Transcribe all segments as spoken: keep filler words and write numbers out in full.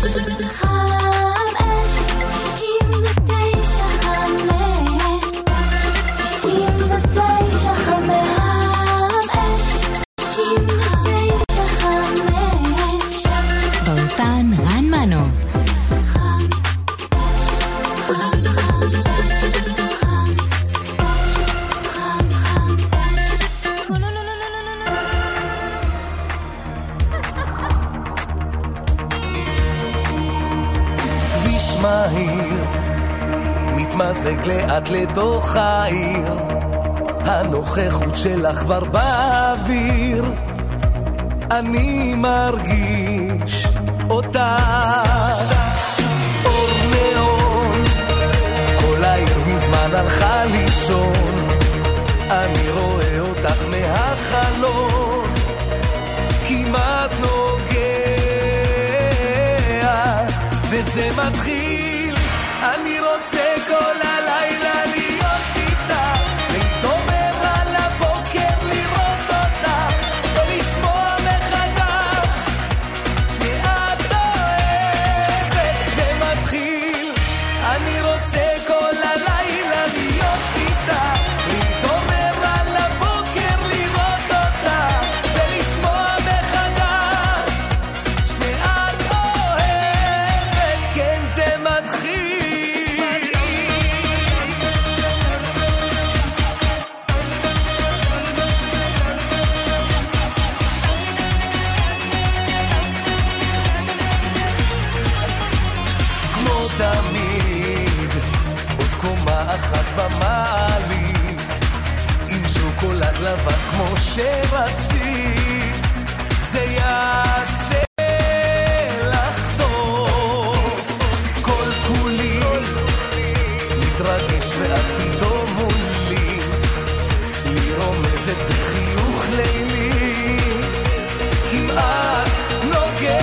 מתמזג לאט לתוך העיר, הנוכחות שלך כבר באוויר, אני מרגיש אותך. אור נאון, כל העיר מזמן הלכה לישון, אני רואה אותך מהחלון, כמעט נוגע, וזה מתחיל. אני רוצה כל הלילה להיות איתה, להתעורר על הבוקר לראות אותה, ולשמוע מחדש שאת אוהבת. זה מתחיל. אני רוצה כל הלילה להיות איתה, להתעורר על הבוקר לראות אותה, ולשמוע מחדש שאת אוהבת. כן, זה מתחיל. תמיד עוד קומה אחת במעלית, עם שוקולד לבן כמו שרצית, זה יעשה לך טוב. כל כולי מתרגש ואת פתאום מולי, לי רומזת בחיוך לילי, כמעט נוגע.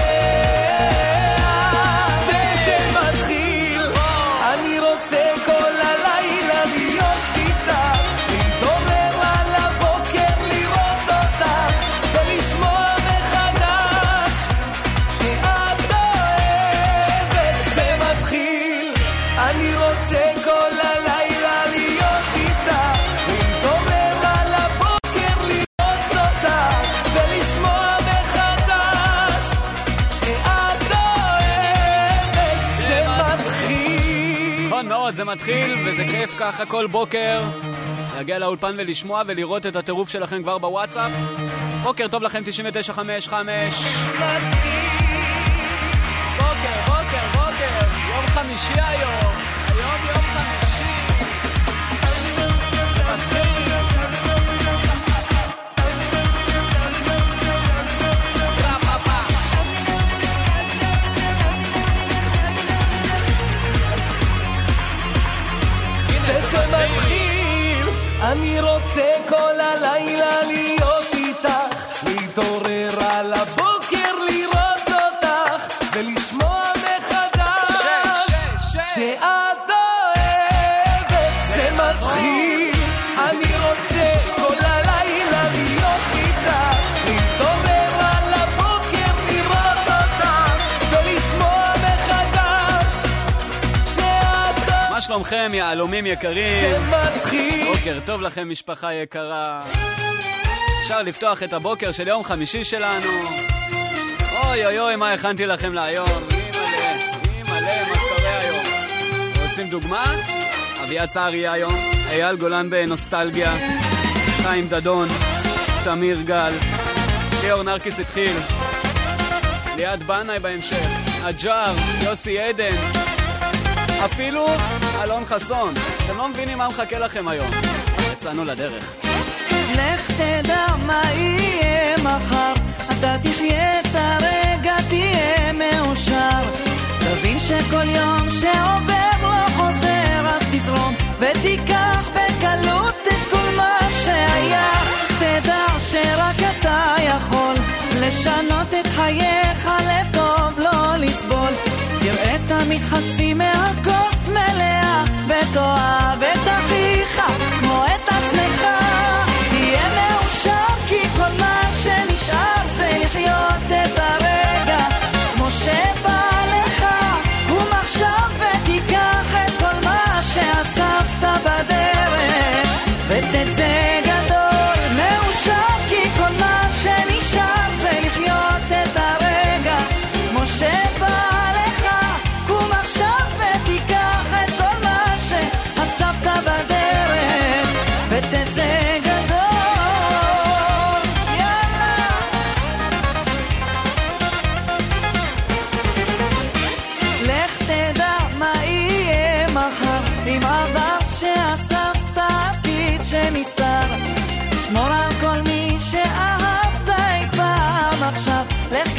זה מתחיל וזה כיף ככה כל בוקר להגיע לאולפן ולשמוע ולראות את הטירוף שלכם כבר בוואטסאפ. בוקר טוב לכם. תשעים ותשע חמש חמש. בוקר בוקר בוקר, יום חמישי היום, היום יום חמישי. זה מתחיל. אני רוצה כל הלילה להיות איתך, להתעורר על הבוקר לראות אותך, ולשמוע מחדש שאת אוהבת. זה מתחיל. אני רוצה כל הלילה להיות איתך, להתעורר על הבוקר לראות אותך, ולשמוע מחדש שאת אוהבת. מה שלומכם יעלומים יקרים? זה מתחיל. בוקר טוב לכם משפחה יקרה. אפשר לפתוח את הבוקר של יום חמישי שלנו. אוי אוי אוי, מה הכנתי לכם להיום. אימאלה, אימאלה, מה קורה היום? רוצים דוגמה? אביעד צער יהיה היום, אייל גולן בנוסטלגיה, חיים דדון, תמיר גל, ליאור נרקיס התחיל, ליעד בנאי בהמשך, אג'אר, יוסי עדן, אפילו אלון חסון. אתם לא מבינים מה מחכה לכם היום. יצאנו לדרך. לך תדע מה יהיה מחר, אתה תחיה את הרגע, תהיה מאושר, תבין שכל יום שעובר לא חוזר, אז תזרום ותיקח בקלות את כל מה שהיה. תדע שרק אתה יכול לשנות את חייך לטוב, לא לסבול. תראה תמיד חצי מהכוס מלאה, ותאהב את אחיך כמו את עצמך. תהיה מאושר כי כל מה שנשאר זה לחיות את הרגע כמו שבא לך.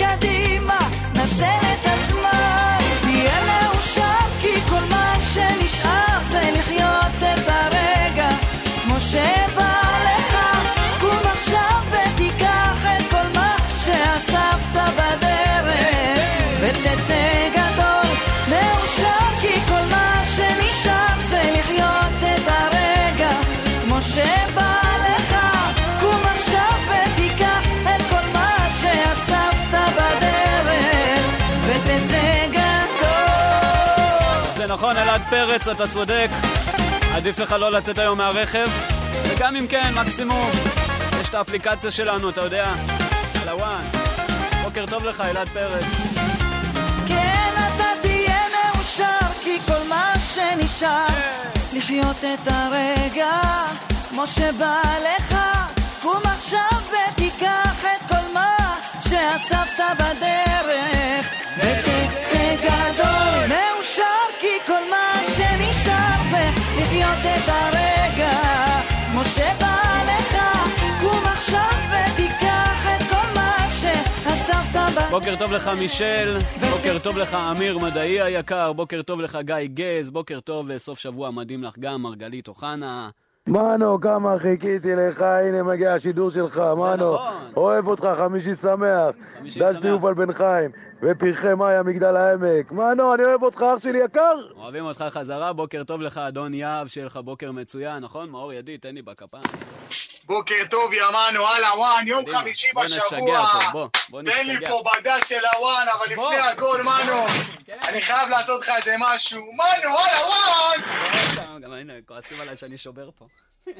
קדימה, נצל את הזמן, תהיה מאושר כי כל מה שנשאר זה לחיות את הרגע כמו שבא לך. קום עכשיו ותיקח את כל מה שאספת בדרך ותצא גדול, מאושר כי כל מה שנשאר זה לחיות את הרגע כמו שבא לך. קום עכשיו ותיקח את כל מה שאספת בדרך ותצא גדול. זה נכון, אלעד פרץ, אתה צודק. עדיף לך לא לצאת היום מהרכב, וגם אם כן, מקסימום יש את האפליקציה שלנו, אתה יודע, על הוואן. בוקר טוב לך, אלעד פרץ. כן, אתה תהיה מאושר כי כל מה שנשאר לחיות את הרגע כמו שבא לך. קום עכשיו ותיקח את כל מה שאספת בדרך ותצא גדול, מאושר כי כל מה שנשאר זה לחיות את הרגע כמו שבא לך. קום עכשיו ותיקח את כל מה שאספת בדרך. בוקר טוב לך מישל, בוקר טוב לך אמיר מדעי היקר, בוקר טוב לך גיא גז, בוקר טוב, סוף שבוע מדהים לך גם מרגלית אוחנה. מנו, כמה חיכיתי לך, הנה מגיע השידור שלך, מנו, נכון. אוהב אותך, חמישי שמח, חמישי דש שמח. טיוף על בן חיים, ופרחי מאיה מגדל העמק, מנו, אני אוהב אותך, אח שלי יקר. אוהבים אותך חזרה, בוקר טוב לך אדון יהב, שיהיה לך בוקר מצוין, נכון? מאור ידי, תן לי בכפיים. בוקר טוב ימנו, הלאה וואן, יום קדימה, חמישי בוא נשגע בשבוע. פה, בוא, בוא תן לי נשתגע. פה בדש של הוואן, אבל בוא. לפני הכל מנו, כן. אני חייב לעשות לך איזה משהו. מנו, הלאה וואן! גם הנה, כועסים עליי שאני שובר פה.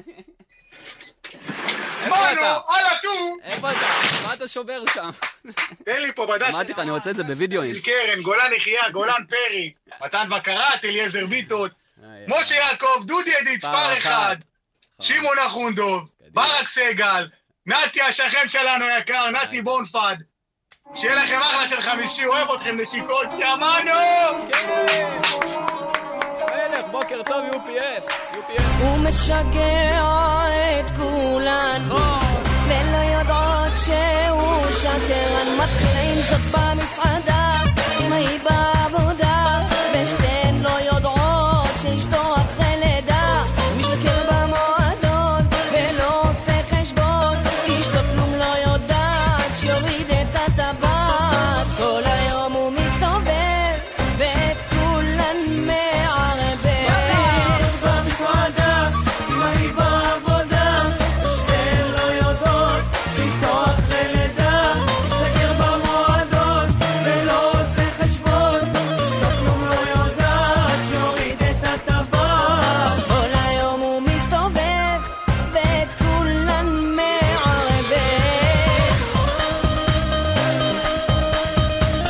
מנו, הלאה טו! איפה אתה? מה אתה שובר שם? תן לי פה בדש של אמרתי לך, אני רוצה את זה בווידאוים. קרן, גולן יחיה, גולן פרי, מתן בקרת, אליעזר ביטון, משה יעקב, דודי ידיד, ספר אחד, שמעון אחונדוב, ברק סגל, נתי השכן שלנו יקר, נתי בונפד. שיהיה לכם אחלה של חמישי, אוהב אתכם נשיקות, ימנו! מלך, בוקר טוב יו פי אס, יו פי אס. הוא משגע את כולן ולא יודעות שהוא שקרן. מתחילים זאת במסעדה אם היא בעבודה ושתיהן לא יודעות שאשתו אחרי לידה. משתכר במועדון ולא עושה חשבון, אשתו כלום לא יודעת שיוריד את הטבעת. כל היום הוא מסתובב ואת כולן מערבב. במסעדה אם היא בעבודה ושתיהן לא יודעות שאשתו אחרי לידה. משתכר במועדון ולא עושה חשבון, אשתו כלום לא יודעת שיוריד את הטבעת. כל היום הוא מסתובב ואת כולן מערבב.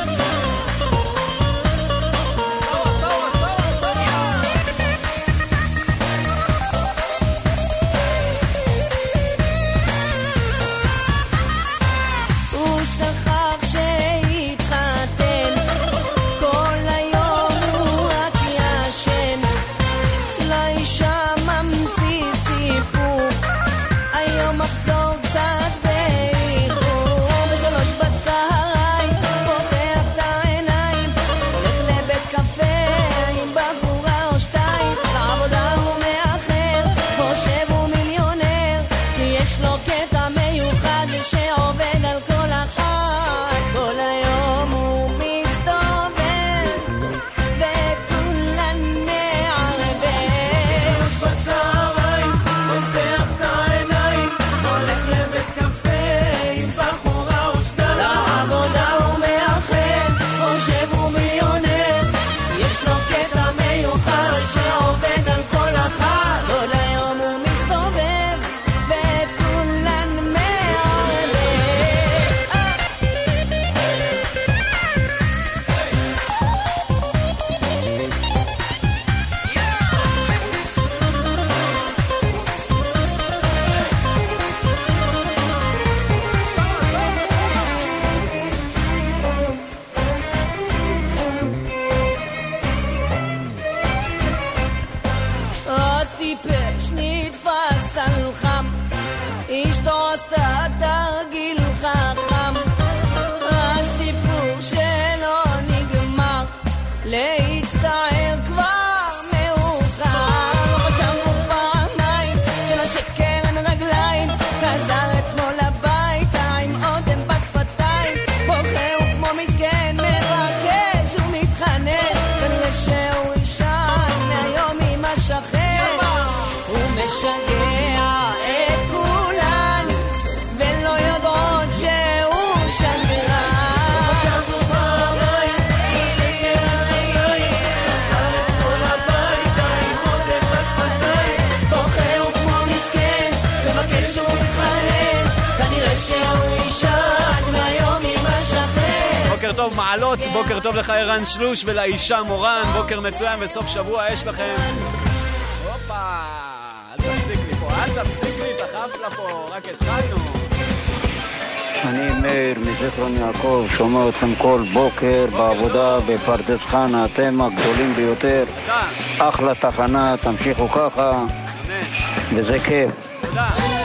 בוקר טוב מעלות, בוקר טוב לך ערן שלוש ולאישה מורן, בוקר מצוין בסוף שבוע יש לכם. הופה, אל תפסיק לי פה, אל תפסיק לי את החפלה פה, רק התחלנו. אני מאיר מזיכרון יעקב, שומע אתכם כל בוקר בעבודה בפרדס חנה, אתם הגדולים ביותר. אחלה תחנה, תמשיכו ככה, וזה כיף. תודה.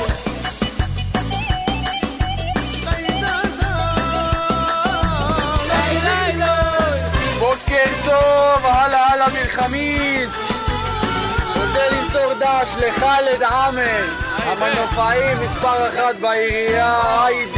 בוקר טוב, הלאה הלאה מלחמיס. רוצה למסור דש לחלד עמר, המנופאי מספר אחת בעירייה, היידה.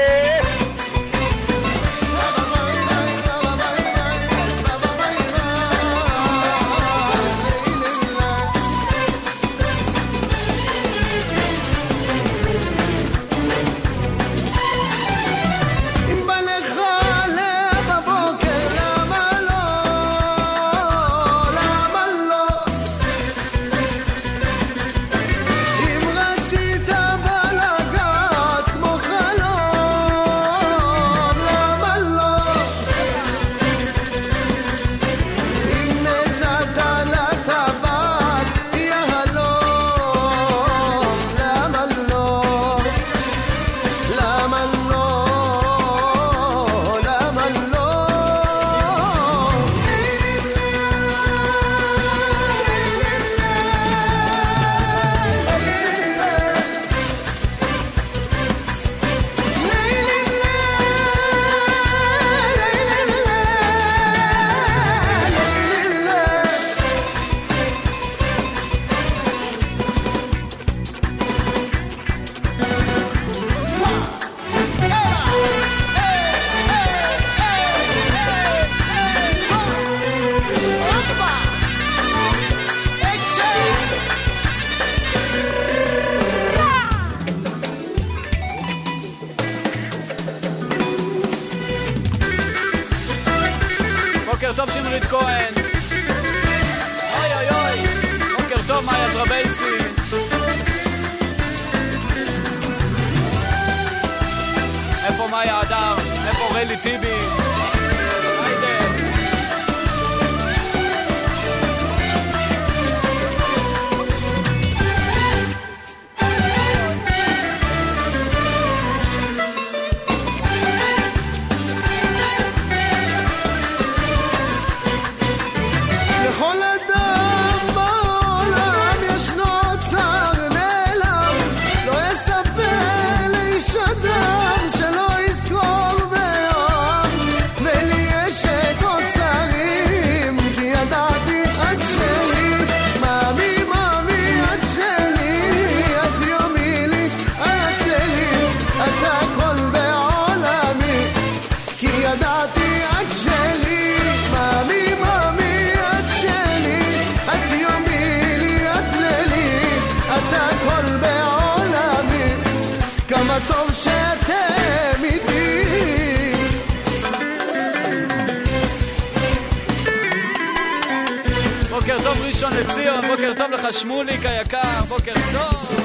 בוקר טוב לך שמוליק היקר, בוקר טוב.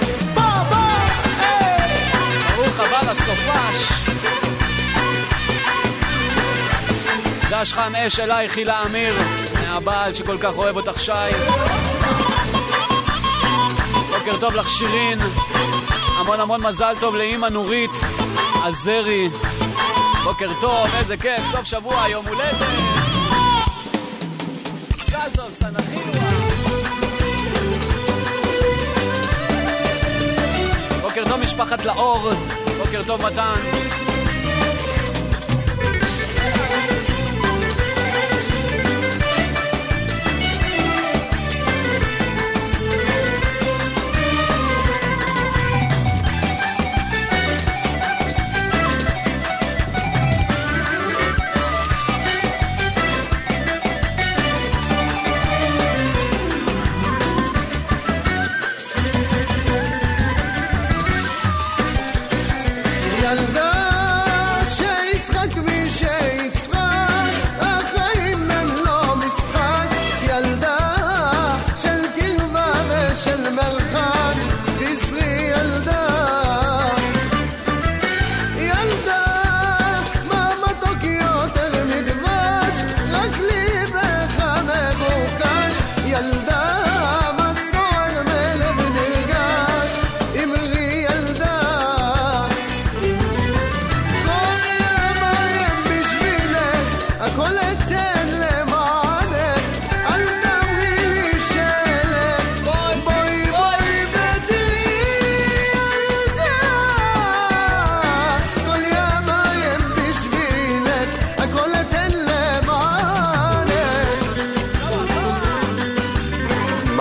ברוך הבא לסופש. דש חם אש אליי חילה אמיר, מהבעל שכל כך אוהב אותך שי. בוקר טוב לך שירין, המון המון מזל טוב לאמא נורית עזרי. בוקר טוב, איזה כיף, סוף שבוע, יום הולדת. מזל טוב, סנחילווה. בוקר טוב משפחת לאור, בוקר טוב מתן. ילדה, מה מתוק יותר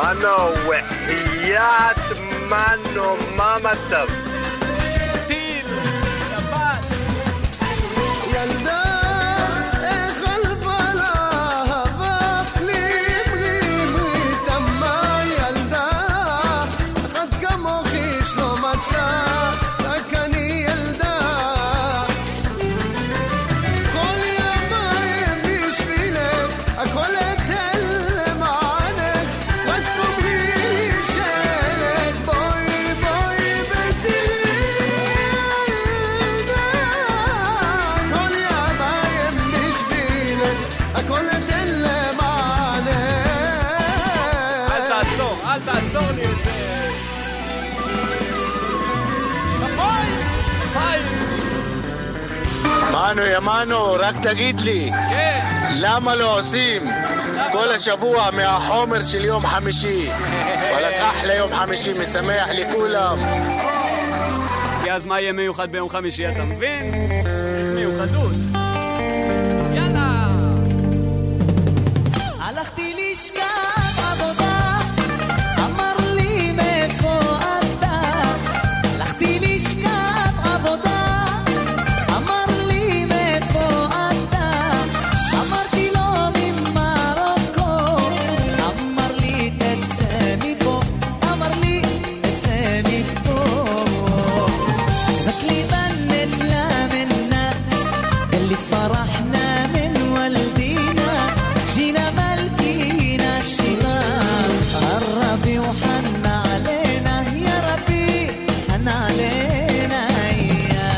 מנו, וחיית מנו, מה מצב? טיל, יפץ. ילדה, איך אלפה להבה, פלי ברי ברי תמה ילדה, אחת כמוך איש לא מצא, רק אני ילדה. כל ימיים בשבילך, הכל אתן למענך, רק תאמרי שלך, בואי בואי ותראי ילדה. כל ימיים בשבילך, הכל אתן למענך. אל תעצור, אל תעצור לי את זה. ביי, ביי. מנו ימנו, רק תגיד לי, כן. למה לא עושים כל השבוע מהחומר של יום חמישי? וואלכ אחלה יום חמישי, משמח לכולם. כי אז מה יהיה מיוחד ביום חמישי, אתה מבין? יש מיוחדות. יאללה. הלכתי לשכת עבודה, אמר לי מאיפה אתה. הלכתי לשכת עבודה, אמר לי מאיפה אתה. אמרתי לו ממרוקו, אמר לי תצא מפה, אמר לי תצא מפה. זכלי בנת لمن الناس اللي فرحنا من والدينا جينا ملكينا الشباب الربي وحن علينا يا ربي حن علينا يا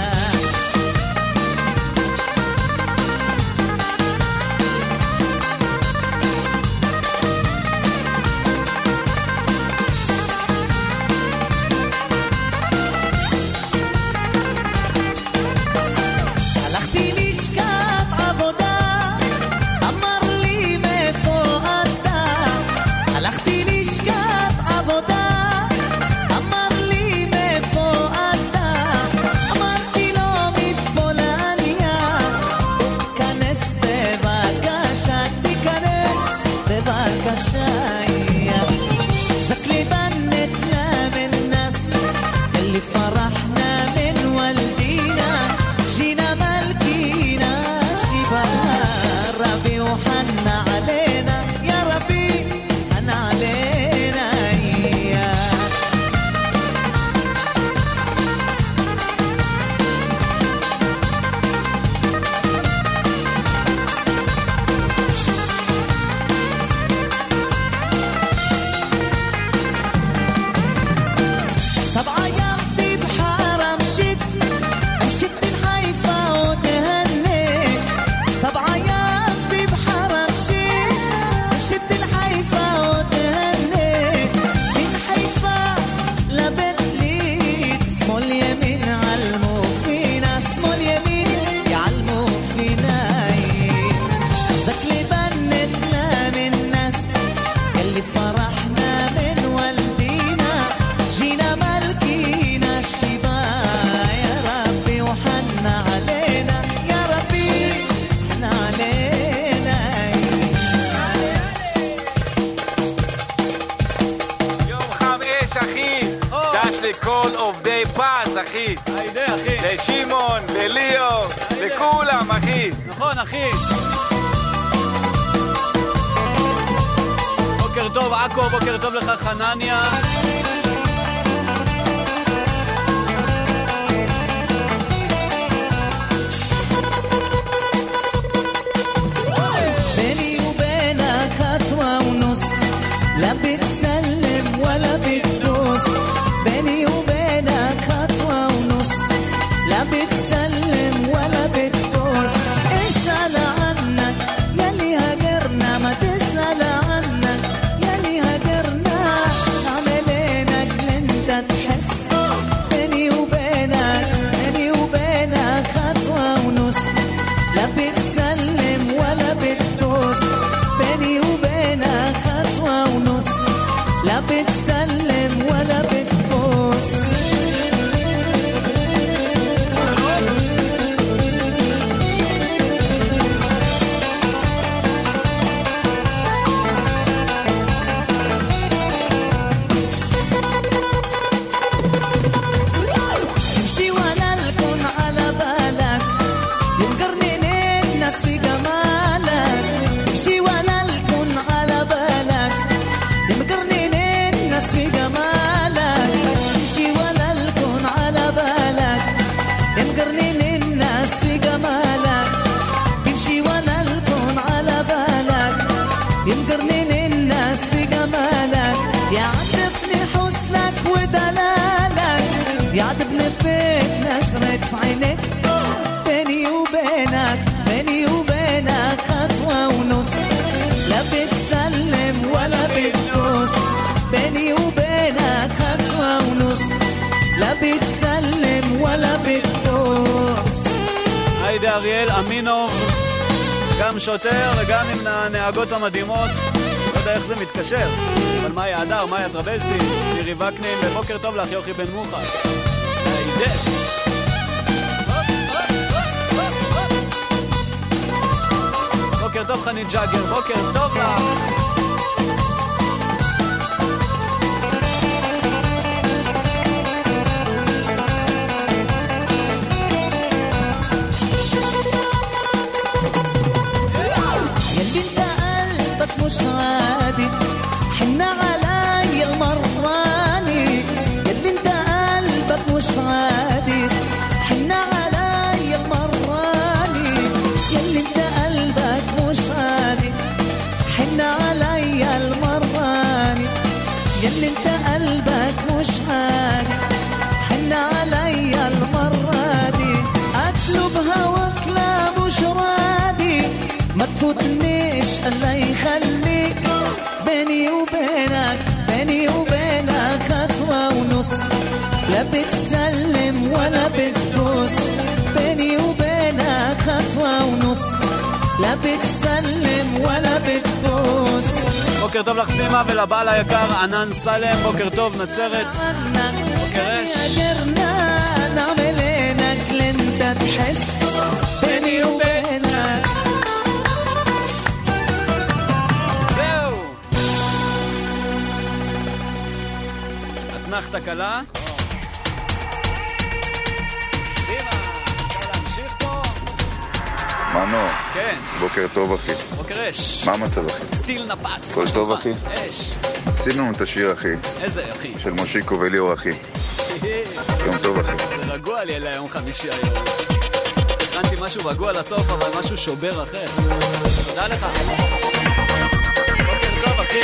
הלכתי לשכת עבודה, אמר לי מאיפה אתה. הלכתי לשכת עבודה, אמר לי מאיפה אתה. אמרתי לו מפולניה, תיכנס בבקשה, תיכנס בבקשה. זכלי בנת لمن الناس اللي فرحنا من والدينا جينا ملكينا شباب ربي وحن علينا يا ربي حن علينا يا سبعة أيام في بحارة مشيت مشيت بالحيفا وتهنيت. سبعة أيام في بحارة مشيت مشيت بالحيفا وتهنيت. من حيفا لبيت ليد اسمه اليمين علموا فينا، اسمه اليمين يعلموا فينا. زكلي بنت لمن الناس اللي فرحنا من والدينا جينا ملكينا الشباب يا ربي وحن علينا يا ربي حن علينا. יום חמש אחי, דש לכל עובדי פס אחי, היידה, אחי. לשמעון, לליאור, לכולם אחי. נכון, אחי. בוקר טוב, עכו, בוקר טוב לך, חנניה. بيني وبينك خطوة ونص، لا بتسلم ولا بتبوس. بيني وبينك خطوة ونص، لا بتسلم ولا بتبوس. اسأل عنك يلي هجرنا، ما تسأل عنك يلي هجرنا. عملنا אריאל אמינוב, גם שוטר וגם עם הנהגות המדהימות. לא יודע איך זה מתקשר, אבל מאיה הדר, מאיה טרבלסי, מירי וקנין, ובוקר טוב לך יוכי בן מוחה. הידף. בוקר טוב חנית ג'אגר, בוקר טוב לך. مش عادي حن علي المراني يا بنت قلبك مش عادي حن علي المراني يا بنت قلبك مش عادي حن علي المراني يا بنت قلبك مش عادي حن علي المراني اطلب هواك لا مش راضي ما تفوتنيش الله يخليك بيني وبينك بيني وبينك خطوة ونص لا بتسلم ولا بتبوس بيني وبينك خطوة ونص لا بتسلم ولا بتبوس. בוקר טוב לך סימה ולבעל היקר ענן סלם, בוקר טוב נצרת, בוקר אש. نعمل عينك لنت تحس بيني وبينك אתנחת קלה. דימה, אפשר להמשיך פה? מנו. כן. בוקר טוב אחי. בוקר אש. מה המצב אחי? טיל נפץ. כל טוב אחי? אש. שים לנו את השיר אחי. איזה אחי? של מושיקו וליאור אחי. יום טוב אחי. זה רגוע לי אלה יום חמישי היום. הכנתי משהו רגוע לסוף אבל משהו שובר אחר. תודה לך. בוקר טוב אחי.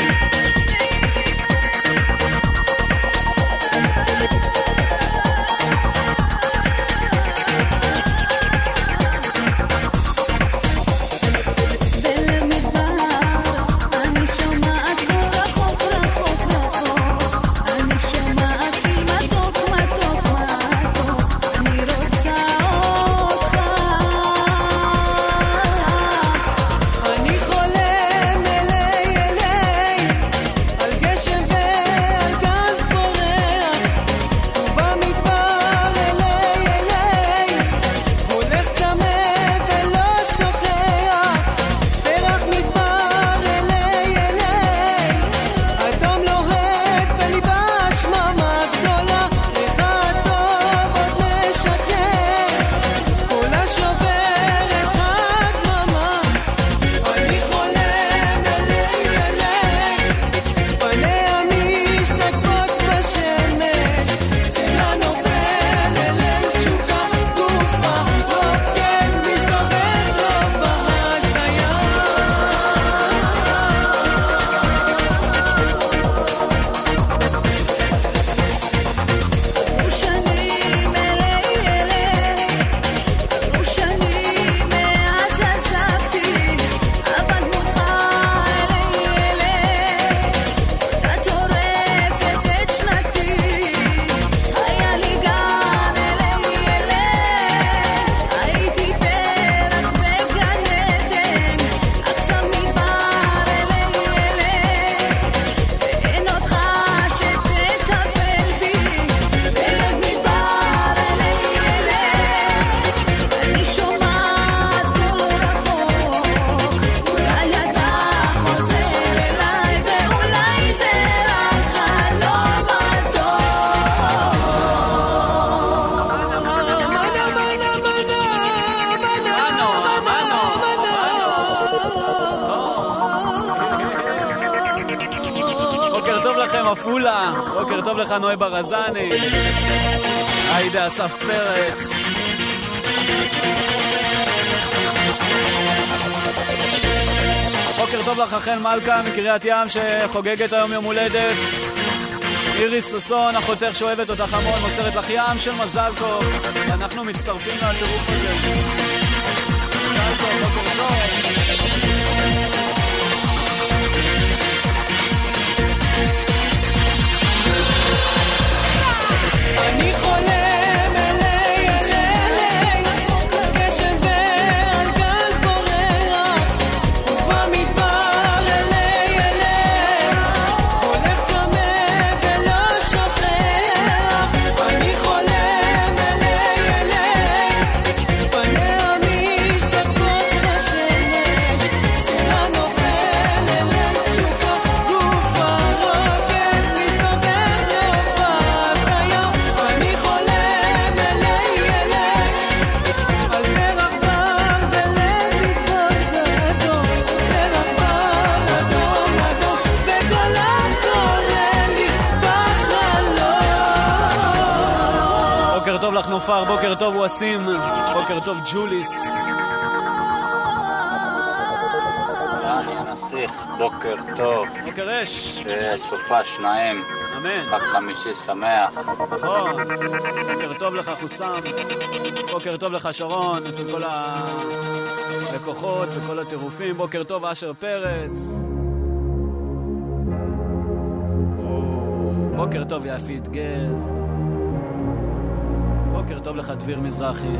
עפולה, בוקר טוב לך נוי ברזני, היידה אסף פרץ, בוקר טוב לך חן מלכה מקריית ים שחוגגת היום יום הולדת, איריס סוסון, אחותך שאוהבת אותך המון, מוסרת לך ים של מזל טוב, ואנחנו מצטרפים לטירוף הזה. מזל טוב, בוקר טוב. אני חולם אלי אלי גשם ועל לך נופר, בוקר טוב ווסים, בוקר טוב ג'וליס. אני הנסיך, בוקר טוב. בוקר אש. סופה שניים. אמן. חג חמישי שמח. נכון. בוקר טוב לך חוסם. בוקר טוב לך שרון, אצל כל הלקוחות וכל הטירופים. בוקר טוב אשר פרץ. בוקר טוב יפית גז. בוקר טוב לך דביר מזרחי.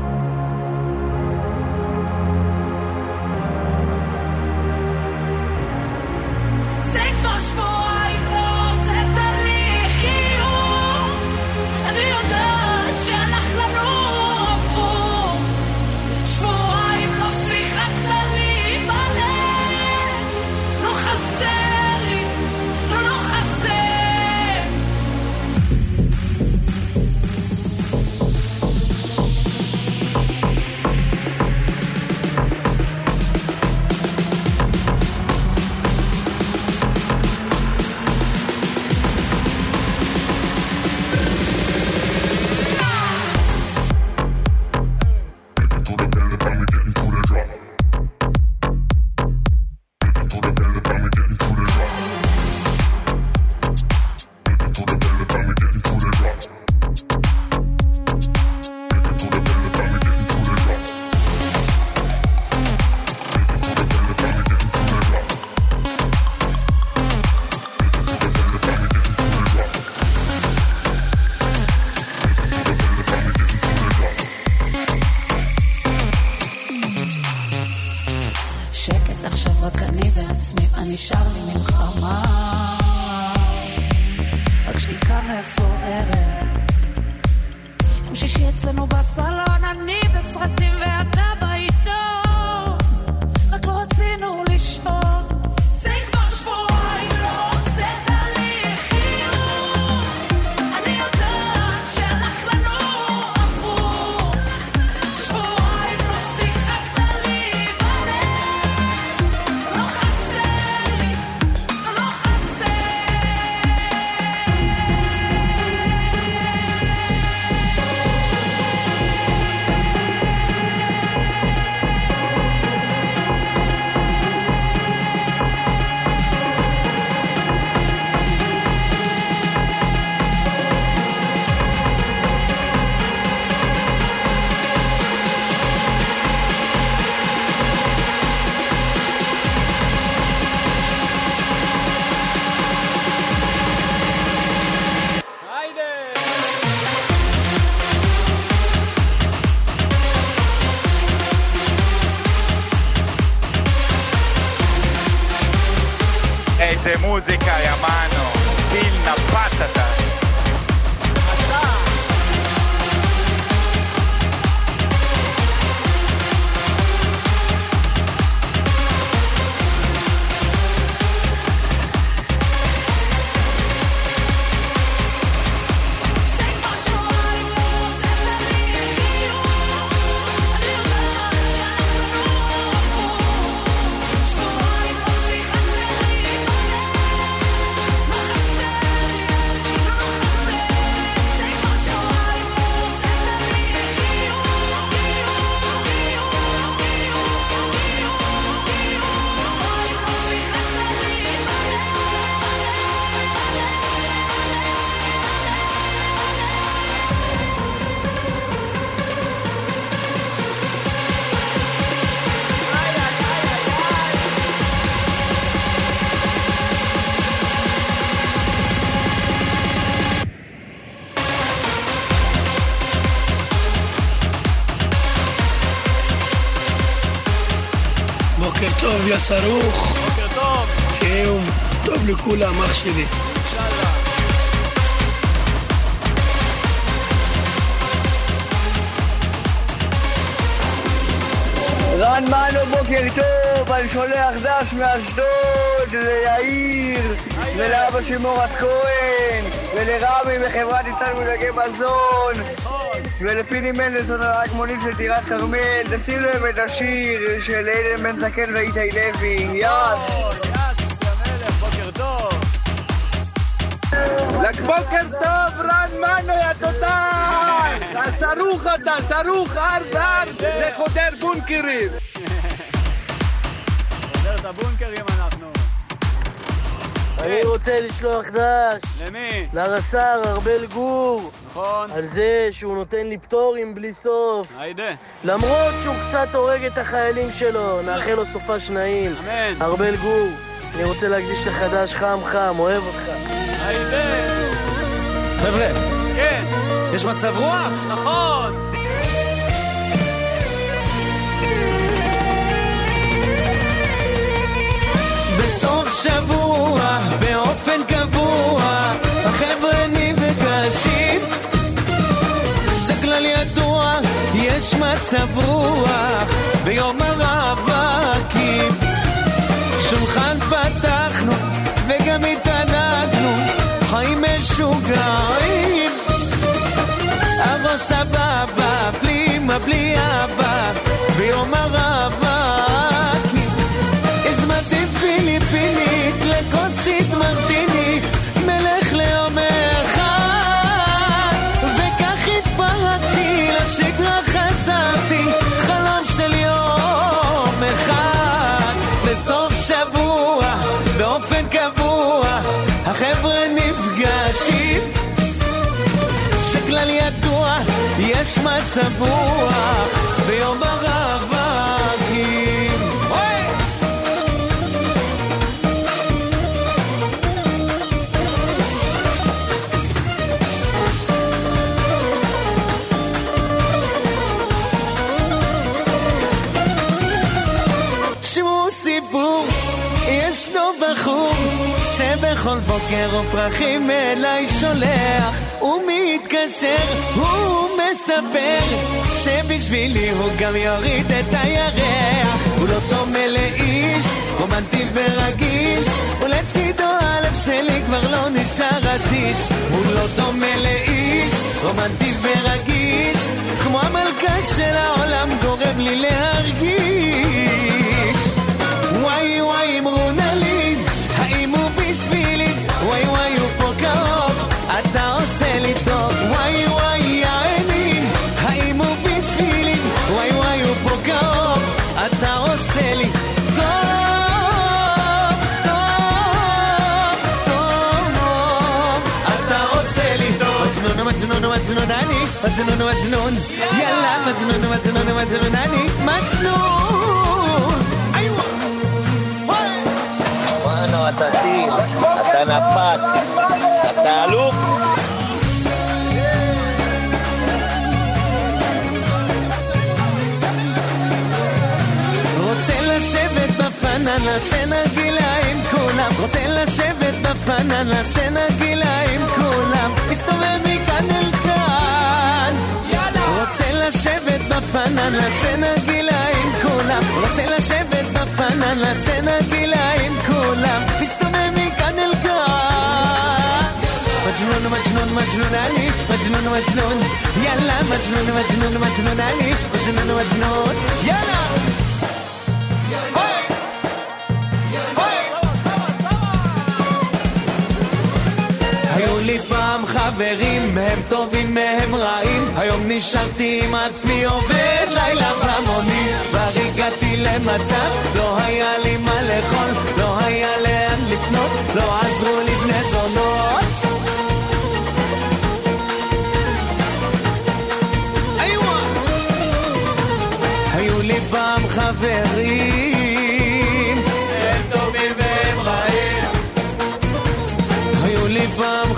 זה כבר שבועיים לא עושה לי חיוך, אני יודעת שהלך לנו הפוך, שבועיים לא שיחקת לי בלב, לא חסר לי, לא לא חסר. איזה מוזיקה ימנו, פיל נפצת. טוב יא סרוך. בוקר טוב. שיהיה יום טוב לכולם, אח שלי. אינשאללה. רן מנו, בוקר טוב, אני שולח דש מאשדוד ליאיר ולאבא של מורת כהן ולרמי מחברת יצאנו מנהגי מזון ולפיני מנדלסון הרקמונית של טירת כרמל. תשים להם את השיר של אילן בן זקן ואיתי לוי. יאס יאס, המלך, בוקר טוב. בוקר טוב, רן מנו, יא תותח! סרוך אתה, סרוך, ארז, ארז, זה חודר בונקרים. חודר את הבונקרים אנחנו. אני רוצה לשלוח דש. למי? לרס"ר ארבל גור. נכון. על זה שהוא נותן לי פטורים בלי סוף. היידה. למרות שהוא קצת הורג את החיילים שלו, נאחל לו סופה שניים. אמן. ארבל גור, אני רוצה להקדיש לך דש חם חם, אוהב אותך. היידה. חבר'ה. כן. יש מצב רוח? נכון. בסוף שבוע, באופן קבוע, החבר'ה נפגשים. זה כלל ידוע, יש מצב רוח, ביום הרווקים. שולחן פתחנו, וגם התענגנו, חיים משוגעים. אבל סבבה, בלי מה בלי אבא, ביום הרווקים. הזמנתי פיליפינית לכוסית מרטיני, מלך ליום אחד, וכך התפרקתי לשגרה, חזרתי חלום של יום אחד. בסוף שבוע באופן קבוע החבר'ה נפגשים. זה כלל ידוע, יש מצב רוח ביום הרווקים. סיפור, ישנו בחור שבכל בוקר הוא פרחים אליי שולח, הוא מתקשר, הוא מספר שבשבילי הוא גם יוריד את הירח. הוא לא דומה לאיש רומנטי ורגיש, ולצידו הלב שלי כבר לא נשאר אדיש. הוא לא דומה לאיש רומנטי ורגיש, כמו המלכה של העולם גורם לי להרגיש. וואי וואי אמרונה לי, האם הוא בשבילי? וואי וואי הוא פה קרוב, אתה עושה לי טוב. וואי וואי יענים, האם הוא בשבילי? וואי וואי הוא פה קרוב, אתה עושה לי טוב, טוב, טוב, אתה עושה לי טוב. מג'נון מג'נון מג'נון אני, מג'נון מג'נון, יאללה מג'נון מג'נון מג'נון אני, מג'נון. מנו, אתה טיל, אתה נפת, אתה אלוף. רוצה לשבת בפננה שנרגילה עם כולם, רוצה לשבת בפננה שנרגילה עם כולם, מסתובב מכאן אל כאן. רוצה לשבת בפננה שנרגילה עם כולם, רוצה לשבת בפננה שנרגילה עם כולם, מסתובב מכאן אל כאן. מג'נון מג'נון מג'נון אני, מג'נון מג'נון, יאללה מג'נון מג'נון מג'נון אני, מג'נון מג'נון, יאללה. היו לי פעם חברים, מהם טובים מהם רעים, היום נשארתי עם עצמי עובד לילה במונית. והגעתי למצב, לא היה לי מה לאכול, לא היה לאן לפנות, לא עזרו לי בני זונות. היו לי פעם חברים, הם טובים והם רעים, היו לי פעם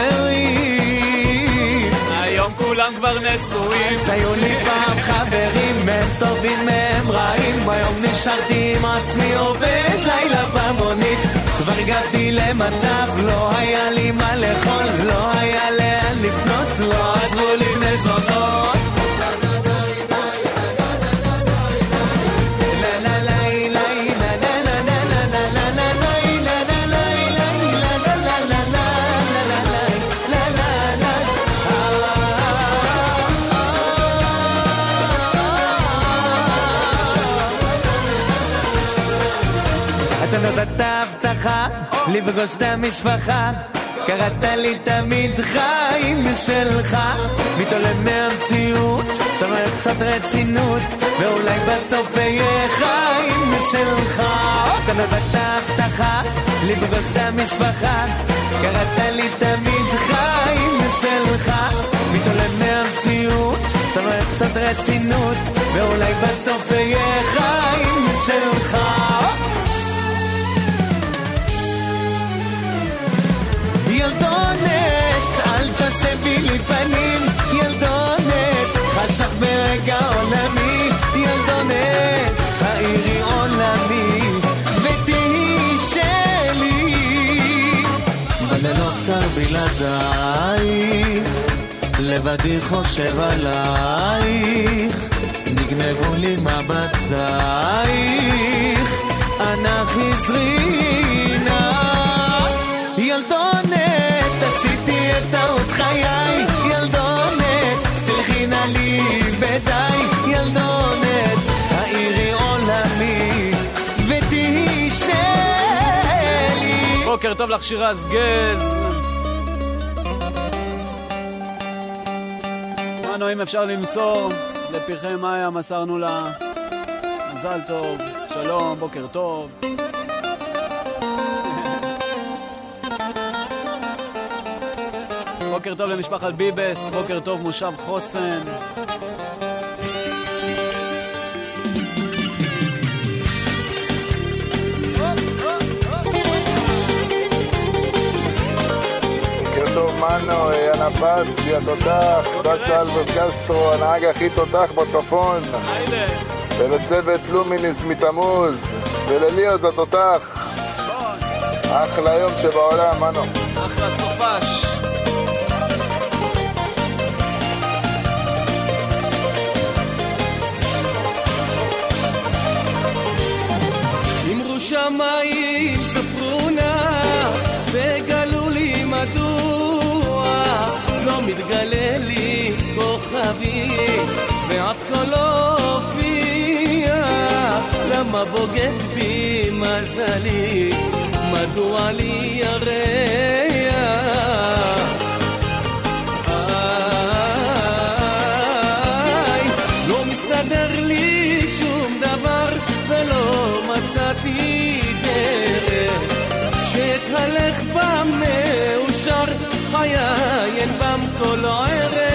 חברים, היום כולם כבר נשואים. אז היו לי פעם חברים, הם טובים מהם רעים, היום נשארתי עם עצמי עובד לילה במונית. כבר הגעתי למצב, לא היה לי מה לאכול, לא היה לאן לפנות, לא עזרו לי בני זונות. אתה נתת הבטחה לפגוש את המשפחה, קראת לי תמיד חיים משלך, מתעלם מהמציאות, אתה רואה קצת רצינות, ואולי בסוף יהיה חיים משלך. אתה נתת הבטחה לפגוש את המשפחה, קראת לי תמיד חיים משלך, מתעלם מהמציאות, אתה רואה קצת רצינות, ואולי בסוף יהיה חיים משלך. ילדונת, אל תסבי לי פנים, ילדונת, חשך ברגע עולמי, ילדונת, העירי עולמי, ותהי שלי. בלילות קר בלעדייך, לבדי חושב עלייך, נגנבו לי מבטייך, אנא חזרי נא. ילדונת, עשיתי את טעות חיי, ילדונת, סלחי נא לי בדי, ילדונת, העירי עולמי, ותהי שלי. בוקר טוב לך שירז גז. מנו, אם אפשר למסור לפרחי מאיה, מסרנו לה מזל טוב, שלום, בוקר טוב. בוקר טוב למשפחת ביבס, בוקר טוב מושב חוסן. בוקר טוב מנו, יאנה פס, יא תותח, דצל וקסטרו, הנהג הכי תותח בצפון, ולצוות לומיניס מתמוז, ולליאוז התותח. אחלה יום שבעולם מנו. אחלה סופש. שמיים ספרו נא וגלו לי מדוע לא מתגלה לי כוכבי ואף כל לא הופיע, למה בוגד בי מזלי, מדוע לי ירח. איי, לא מסתדר לי שום דבר ולא מצאתי דרך שהתהלך בם מאושר, חיי אין בם כל ערך.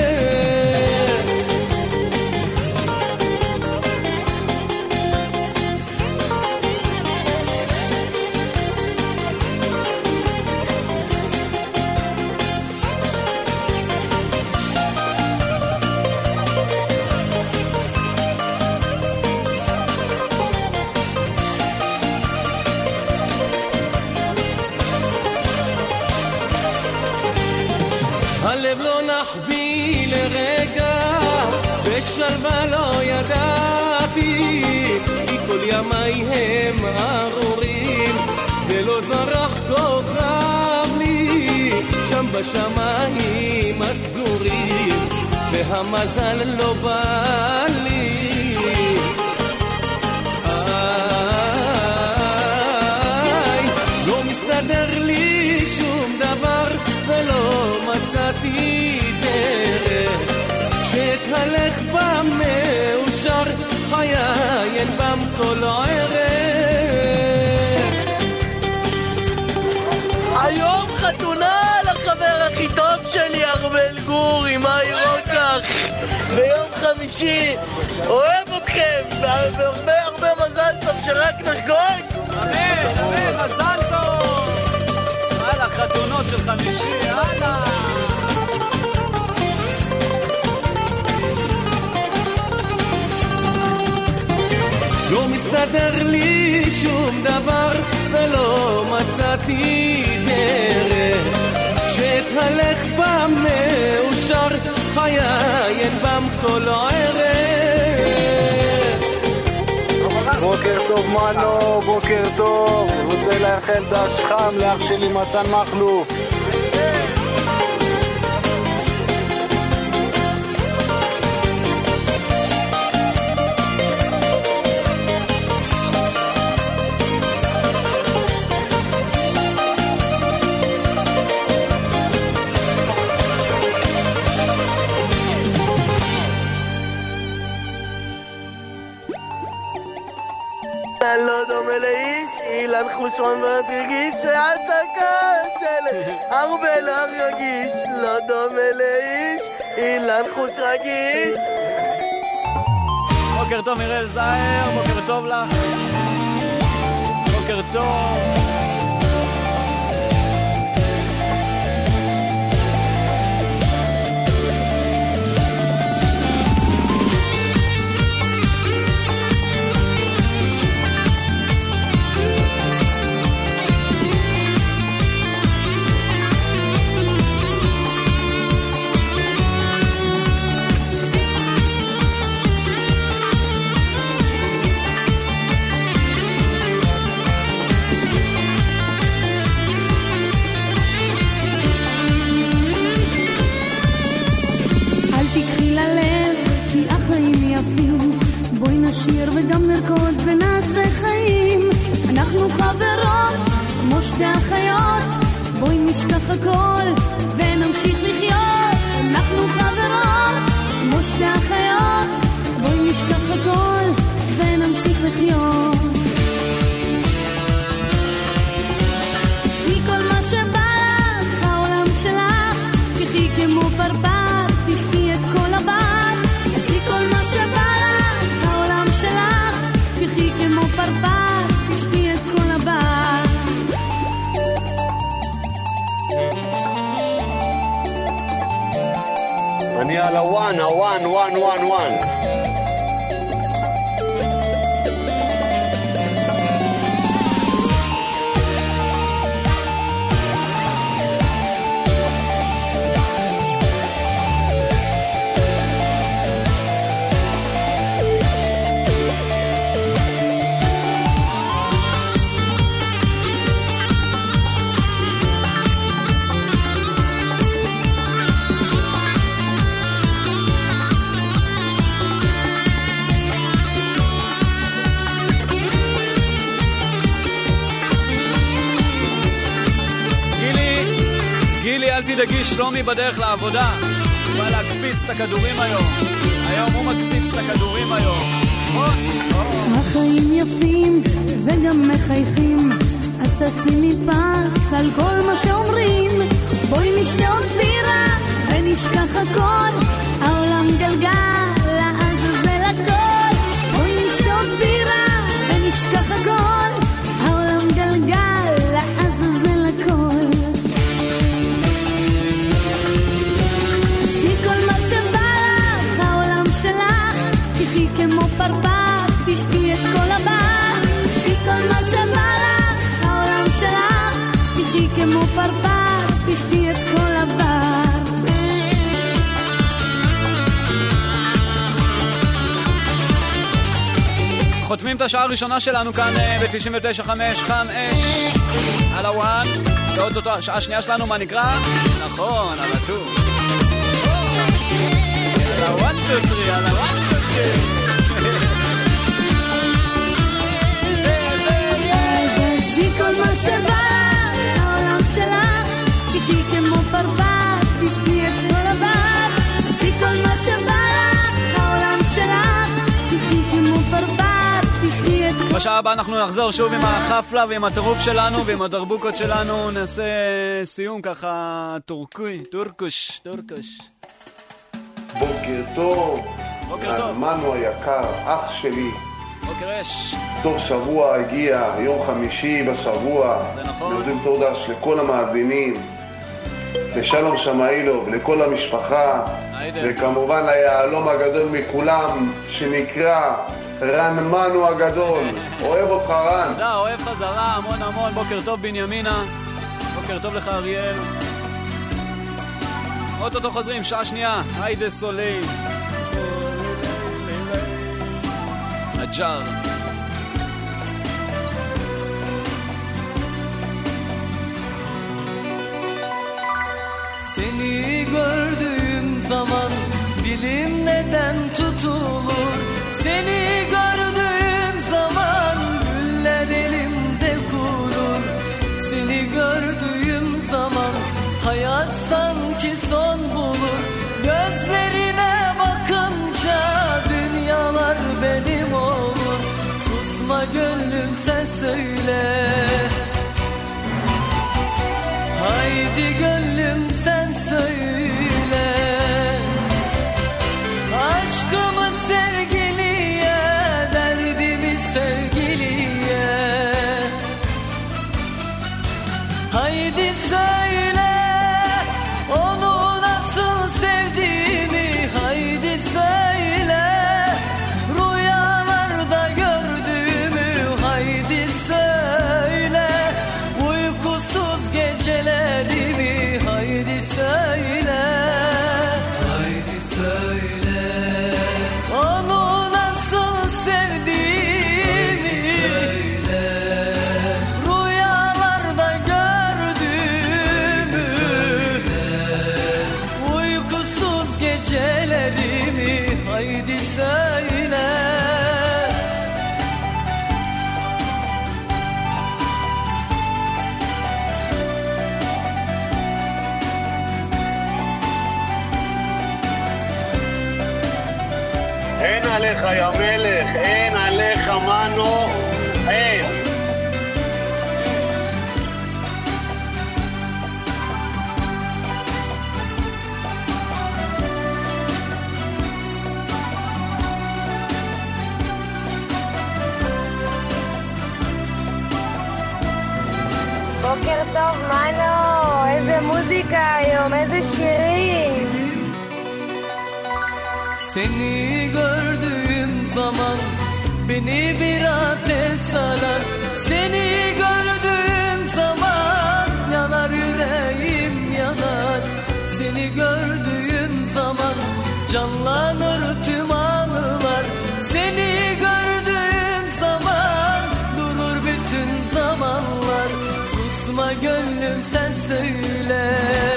הלב לא נחביא לרגע, בשלווה לא ידעתי, כי כל ימי הם ארורים, ולא זרח כוכב לי, שם בשמיים הסגורים, והמזל לא בא לי. איי, לא מסתדר לי שום דבר, ולא מצאתי דרך שהתהלך בם מאושר, חיי אין בם כל ערך. היום חתונה לחבר הכי טוב שלי ארבל גורי, מה יראה כך? ביום חמישי, אוהב אתכם, והרבה הרבה מזל טוב, שרק נחגוג. אמן, אמן, מזל טוב על החתונות של חמישי, הלאה. לא מסתדר לי שום דבר ולא מצאתי דרך שהתהלך בם מאושר, חיי אין בם כל ערך. בוקר טוב מנו, בוקר טוב, רוצה לאחל דש חם לאח שלי מתן מחלוף. דומה לאיש, אילן חושון ותרגיש שהעסקה של הרבה לא רגיש, לא דומה לאיש, אילן חוש רגיש. בוקר טוב מיראל זהר, בוקר טוב לך. בוקר טוב. נשיר וגם נרקוד ונעשה חיים, אנחנו חברות כמו שתי אחיות, בואי נשכח הכל ונמשיך לחיות. אנחנו חברות כמו שתי אחיות, בואי נשכח הכל ונמשיך לחיות. עשי כל מה שבא לך, העולם שלך, תחי כמו פרפר, תשתי את כל הבת. עשי כל מה שבא לך, העולם שלך, תחי כמו פרפר, תשתי את כל הבת. אני על הוואן, הוואן, וואן, וואן, וואן. אל תדאגי, שלומי בדרך לעבודה. הוא בא להקפיץ את הכדורים היום. היום הוא מקפיץ את הכדורים היום. החיים יפים וגם מחייכים, אז תשימי פס על כל מה שאומרים. בואי נשתה עוד בירה ונשכח הכל, העולם גלגל לעזאזל הכל. בואי נשתה עוד בירה ונשכח הכל, העולם גלגל לעזאזל הכל. תחי כמו פרפר, תשתי את כל הבת. תחי כל מה שבא לך, העולם שלך. תחי כמו פרפר, תשתי את כל הבת. חותמים את השעה הראשונה שלנו כאן ב-תשעים ותשע חמש חם אש על הוואן. ועוד אותו, השעה השנייה שלנו, מה נקרא? נכון, על הטור. על הוואן טוטרי, על הוואן טוטרי. תעשי כל מה שבא לך, העולם שלך. תחי כמו פרפר, תשתי את כל הבת. תעשי כל מה שבא לך, העולם שלך. תחי כמו פרפר, תשתי את כל... בשעה הבאה אנחנו נחזור שוב עם החפלה ועם הטירוף שלנו ועם הדרבוקות שלנו. נעשה סיום ככה טורקוי, טורקוש, טורקוש. בוקר טוב. בוקר טוב. מנו היקר, אח שלי. בוקר אש. סוף שבוע הגיע, יום חמישי בשבוע. זה נכון. נותנים תודש לכל המאזינים, לשלום שמאילו ולכל המשפחה. היידה. וכמובן ליהלום הגדול מכולם, שנקרא רן מנו הגדול. אוהב אותך רן. תודה, אוהב חזרה, המון המון. בוקר טוב בנימינה. בוקר טוב לך אריאל. אוטוטו חוזרים, שעה שנייה. היידה סולי. הג'ר. Seni gördüğüm zaman dilim neden tutulur? Seni gördüğüm zaman güller elimde kurur. Seni gördüğüm zaman hayat sanki son bulur. Gözlerine bakınca dünyalar benim olur. עליך, יא מלך, אין עליך, מנו, אין. בוקר טוב, מנו, איזה מוזיקה היום, איזה שירים. Seni gördüğüm zaman beni bir ateş sarar. Seni gördüğüm zaman yanar yüreğim yanar. Seni gördüğüm zaman canlanır tüm anılar. Seni gördüğüm zaman durur bütün zamanlar. Susma gönlüm sen söyle.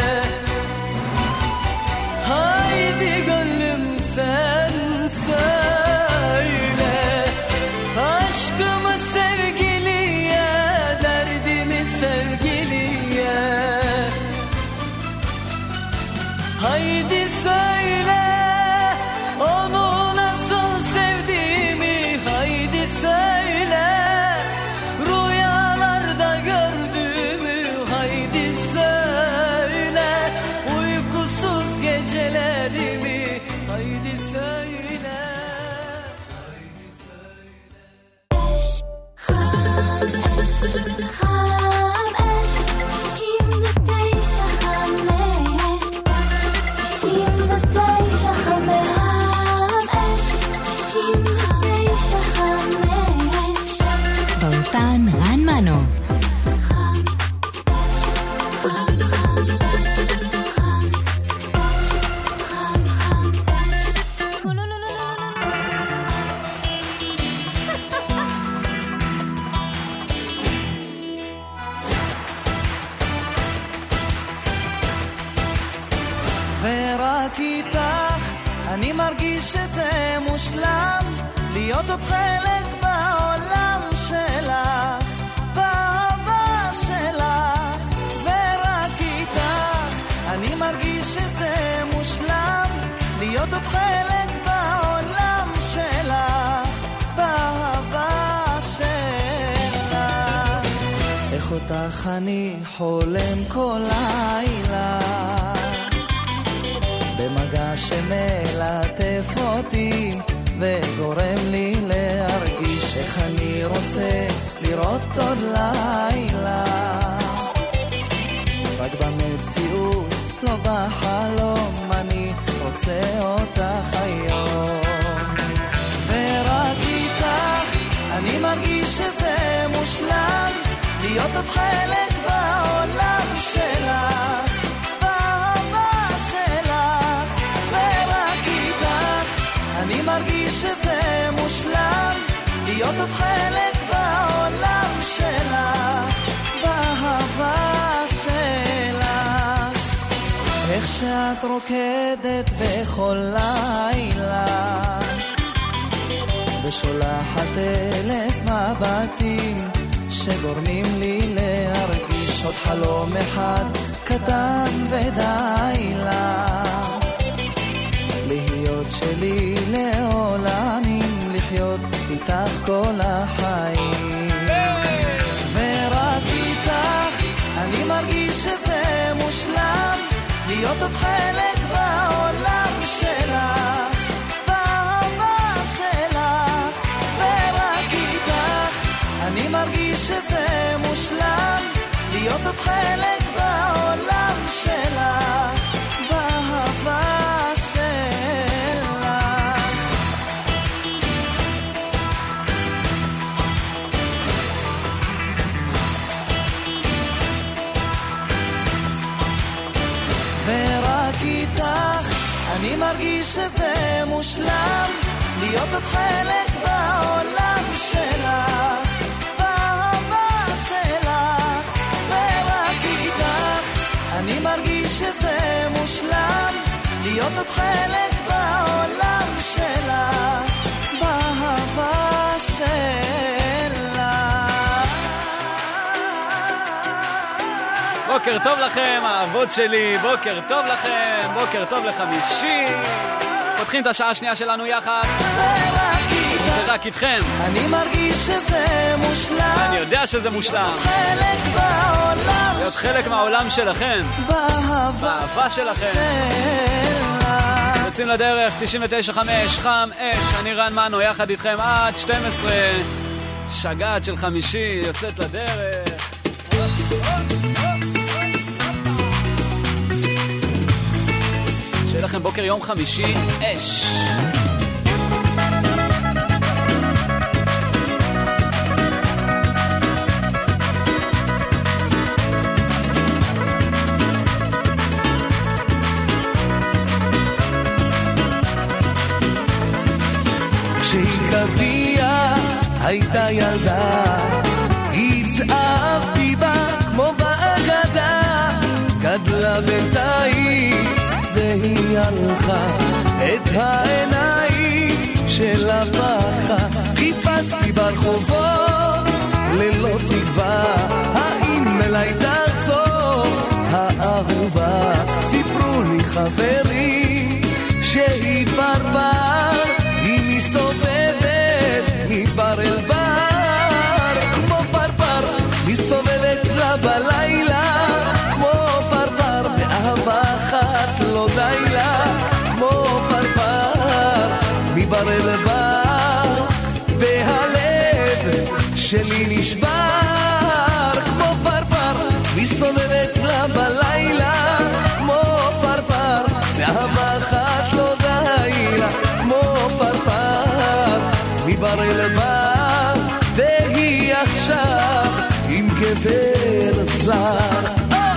Haydi gönlüm sen söyle. Aşkımı sevgiliye, derdimi sevgiliye. Haydi söyle onu nasıl sevdiğimi. Haydi söyle rüyalarda gördüğümü. Haydi söyle uykusuz gecelerimi. Haydi söyle. באולפן רן מנו. ורק איתך אני מרגיש שזה מושלם להיות עוד חלק בעולם שלך, באהבה שלך. ורק איתך אני מרגיש שזה מושלם להיות עוד חלק בעולם שלך, באהבה שלך. איך אותך אני חולם כל לילה, במגע שמלטף אותי וגורם לי להרגיש איך אני רוצה לראות עוד לילה, רק במציאות לא בחלום אני רוצה אותך היום. ורק איתך אני מרגיש שזה מושלם להיות עוד חלק בעולם שלך, אני מרגיש שזה מושלם להיות עוד חלק בעולם שלך, באהבה שלך. איך שאת רוקדת בכל לילה ושולחת אלף מבטים שגורמים לי להרגיש עוד חלום אחד קטן ודי לך, להיות שלי לעולמים, לחיות איתך כל החיים. ורק איתך אני מרגיש שזה מושלם להיות עוד חלק בעולם שלך, באהבה שלך. ורק איתך אני מרגיש שזה מושלם להיות עוד חלק בעולם שלך, באהבה. ורק איתך אני מרגיש שזה מושלם להיות עוד חלק בעולם שלך, באהבה שלך. ורק איתך אני מרגיש שזה מושלם להיות עוד חלק בעולם שלך, באהבה שלך. בוקר טוב לכם, האהבות שלי, בוקר טוב לכם, בוקר טוב לחמישי. פותחים את השעה השנייה שלנו יחד. זה רק איתכם. אני מרגיש שזה מושלם, אני יודע שזה מושלם, חלק בעולם, להיות חלק מהעולם שלכם, באהבה שלכם. יוצאים לדרך, תשעים ותשע חמש, חם אש, אני רן מנו, יחד איתכם עד שתים עשרה, שגעת של חמישי, יוצאת לדרך. שיהיה לכם בוקר יום חמישי, אש. כשהתקרביה הייתה ילדה, התאהבתי בה כמו באגדה, גדלה בינתיים והיא הלכה, את העיניים שלה פחה, חיפשתי ברחובות ללא תקווה, האם אליי תחזור האהובה, סיפרו לי חברים שהיא ברבר, היא מסתובבת מבר אל בר, כמו פרפר מסתובבת לה בלילה, כמו פרפר באהבה אחת לא די לה, כמו פרפר מבר אל בר, והלב שלי נשבר, כמו פרפר מסתובבת לה בלילה, כמו פרפר באהבה אחת לא די לה, כמו פרפר מבר אל בר, והיא עכשיו עם גבר זר.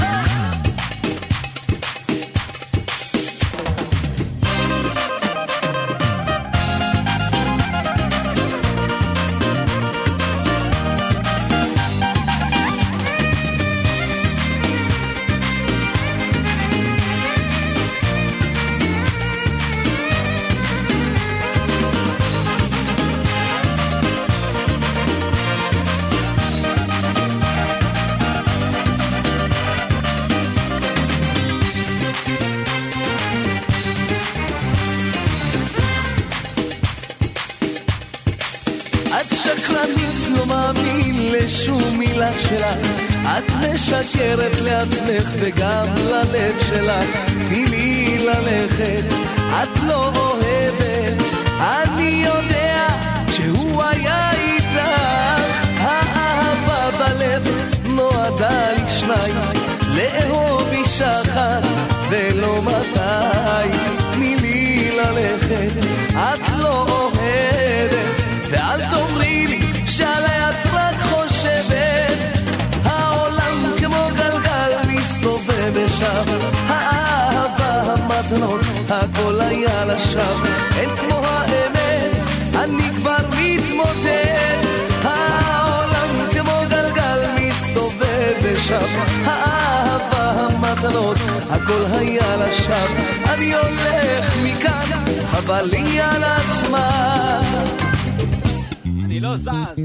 שקרנית לא מאמין לשום מילה שלך, את משקרת לעצמך וגם ללב שלך, תני לי ללכת, את לא אוהבת, אני יודע שהוא היה איתך, האהבה בלב נועדה לשניים, לאהוב אישה אחת ולא מתי, תני לי ללכת, את לא אוהבת, ואל תאמרי לי שעלי את רק חושבת, העולם כמו גלגל מסתובב ושם, האהבה, המתנות, הכל היה לשווא, אין כמו האמת, אני כבר מתמוטט, העולם כמו גלגל מסתובב ושם, האהבה, המתנות, הכל היה לשווא, אני הולך מכאן, חבל לי על הזמן, אני לא זז.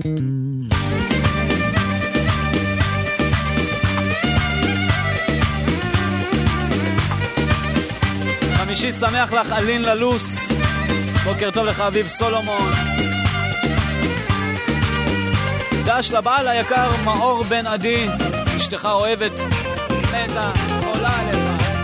חמישי שמח לך אלין ללוס, בוקר טוב לך אביב סולומון, דש לבעל היקר מאור בן עדי, אשתך אוהבת מתה עולה עליך.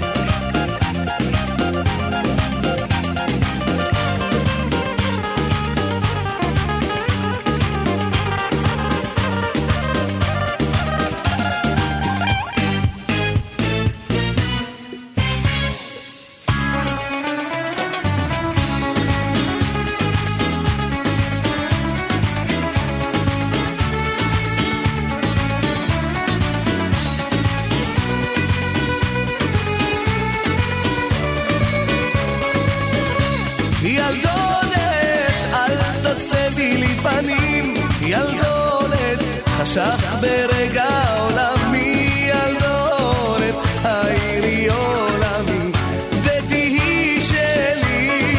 חשך ברגע עולמי, ילדונת, העירי עולמי, ותהי שלי.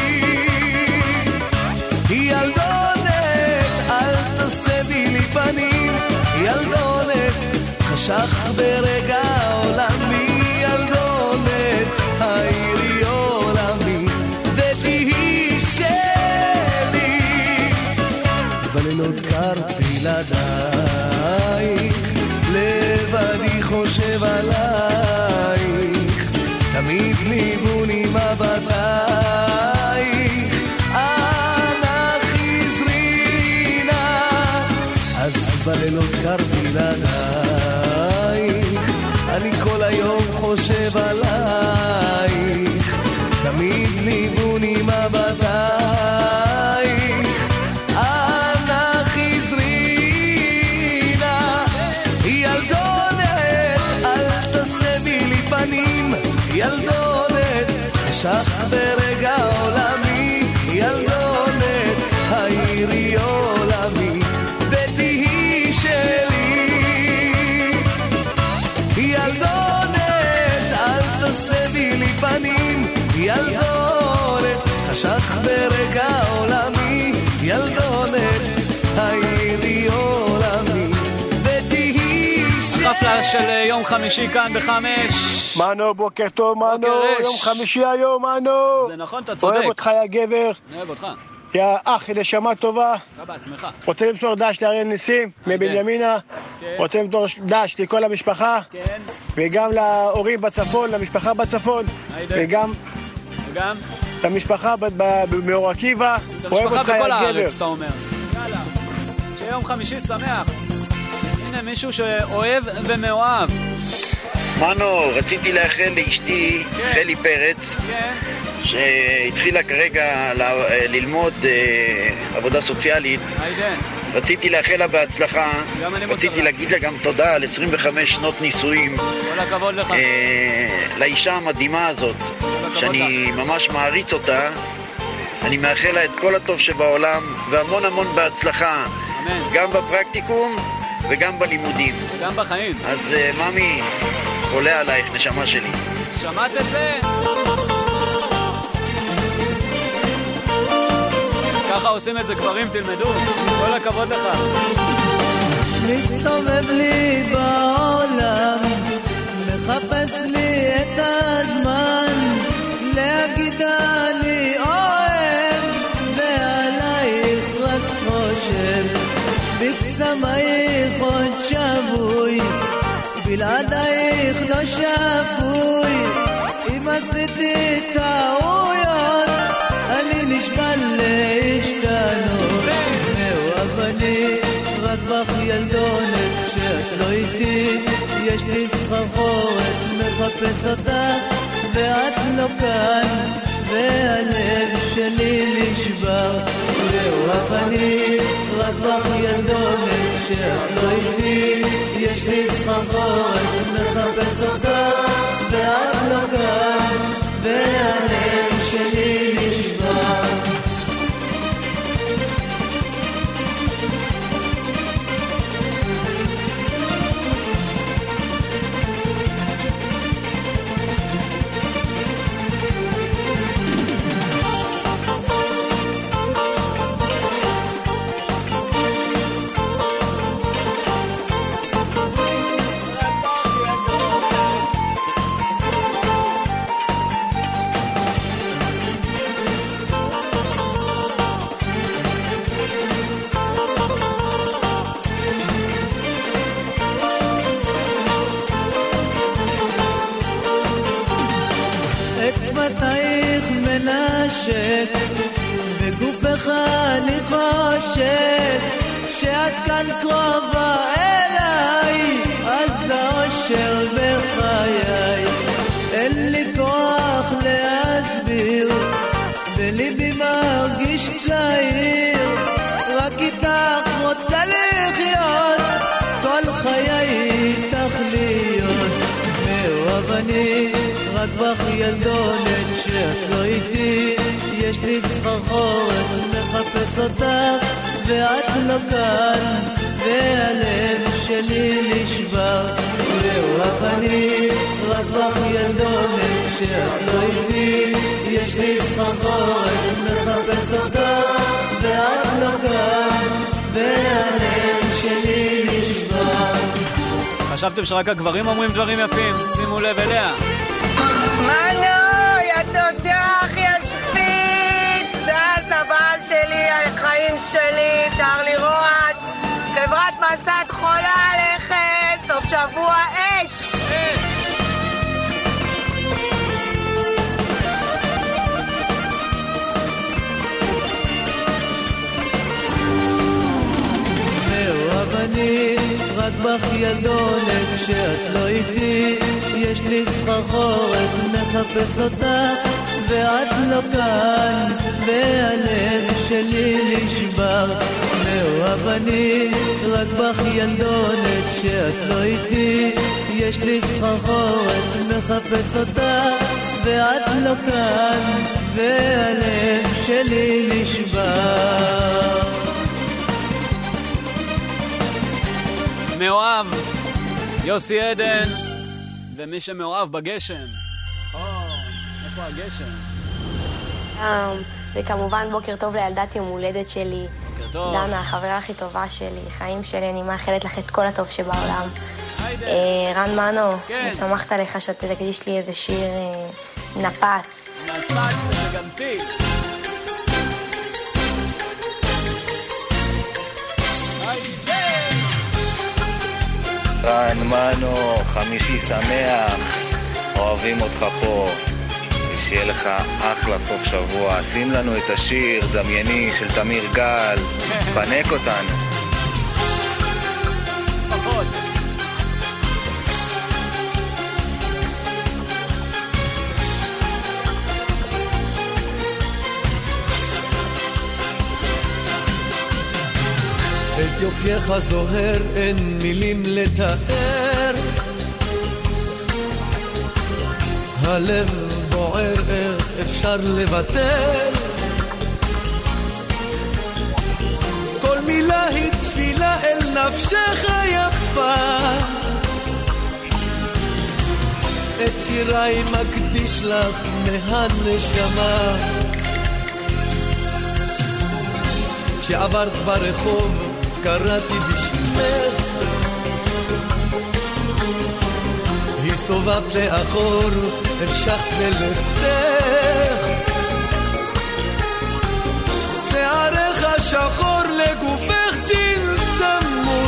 ילדונת, אל תסבי לי פנים, ילדונת, חשך ברגע עולמי, ילדונת, העירי עולמי, ותהי שלי. חושב עלייך, תמיד ליבוני מבטייך, אנא חזרי נא, אז בלילות קר בלעדייך, אני כל היום חושב עלייך, תמיד ליבוני מבטייך, אנא חזרי נא, ילדונת אל תסבי לי פנים, ילדונת חשך ברגע עולמי, ילדונת העירי עולמי ותהי שלי, ילדונת אל תסבי לי פנים, ילדונת חשך ברגע עולמי, ילדונת העירי עולמי ותהי שלי. חפלה של יום חמישי כאן בחמש. מנו, בוקר טוב, מנו, יום חמישי היום, מנו. זה נכון, אתה צודק. אוהב אותך, יא גבר. אני אוהב אותך. יא אח, נשמה טובה. אתה בעצמך. רוצה למסור דש לאריאל ניסים, מבנימינה. רוצה למסור דש לכל המשפחה. כן. וגם להורים בצפון, למשפחה בצפון. וגם... וגם? למשפחה מאור עקיבא. אוהב אותך, יא גבר. בכל הארץ, אתה אומר. יאללה. שיום חמישי שמח. הנה מישהו שאוהב ומאוהב. מנו, רציתי לאחל לאשתי חלי פרץ, שהתחילה כרגע ל- ללמוד אה, עבודה סוציאלית. רציתי לאחל לה בהצלחה, רציתי להגיד לה גם תודה על עשרים וחמש שנות נישואים. כל הכבוד לך. אה, לאישה המדהימה הזאת, שאני ממש מעריץ אותה. אני מאחל לה את כל הטוב שבעולם והמון המון בהצלחה, אמן. גם בפרקטיקום וגם בלימודים. גם בחיים. אז uh, ממי, חולה עלייך, נשמה שלי. שמעת את זה? ככה עושים את זה גברים, תלמדו. כל הכבוד לך. מסתובב לי בעולם, מחפש לי את הזמן, להגיד אני אוהב, ועלייך רק חושב, בקסמייך עוד שבוי, בלעדייך לא שפוי, אם עשיתי טעויות, אני נשבע להשתנות, מאוהב אני רק בך ילדונת, כשאת לא איתי, יש לי סחרחורת, מחפש אותך, ואת לא כאן, והלב שלי נשבר, מאוהב אני רק בך ילדונת, כשאת לא איתי, יש לי סחרחורת, מחפש אותך, ואת לא כאן, והלב שלי נשבר. בגופך אני חושב שאת כאן קרובה אליי, אז האושר בחיי, אין לי כוח להסביר, בליבי מרגיש צעיר, רק איתך רוצה לחיות, כל חיי איתך להיות, מאוהב אני רק בך ילדונת, שאת לא איתי, יש לי סחרחורת, מחפש אותך, ואת לא כאן, והלב שלי נשבר, מאוהב אני רק בך ילדונת, שאת לא איתי, יש לי סחרחורת, מחפש אותך, ואת לא כאן, והלב שלי נשבר. חשבתם שרק הגברים אומרים דברים יפים? שימו לב אליה. מנו, יא תותח, יא שפיץ, דש לבעל שלי, החיים שלי, צ'רלי רועש, חברת מסעת חולה הלכת, סוף שבוע אש. רק בך ילדונת כשאת לא איתי, יש לי סחרחורת מחפש אותך ואת לא כאן, והלב שלי נשבר. מאוהב אני רק בך ילדונת כשאת לא איתי, יש לי סחרחורת מחפש אותך ואת לא כאן, והלב שלי נשבר. מאוהב, יוסי עדן, ומי שמאוהב בגשם. או, איפה הגשם? וכמובן בוקר טוב לילדת יום הולדת שלי. בוקר טוב. דנה, החברה הכי טובה שלי, חיים שלי, אני מאחלת לך את כל הטוב שבעולם. רן מנו, אני שמחת לך שאתה תקדיש לי איזה שיר נפץ. נפץ, זה גם טיל. רן מנו, חמישי שמח, אוהבים אותך פה, ושיהיה לך אחלה סוף שבוע. שים לנו את השיר דמייני של תמיר גל, פנק אותנו. פחות. את יופייך זוהר אין מילים לתאר, הלב בוער איך אפשר לוותר, כל מילה היא תפילה אל נפשך יפה, את שיריי מקדיש לך מהנשמה. כשעברת ברחוב קראתי בשמך, הסתובבת לאחור, המשכת ללכתך, שערך שחור לגופך ג'ינס צמוד,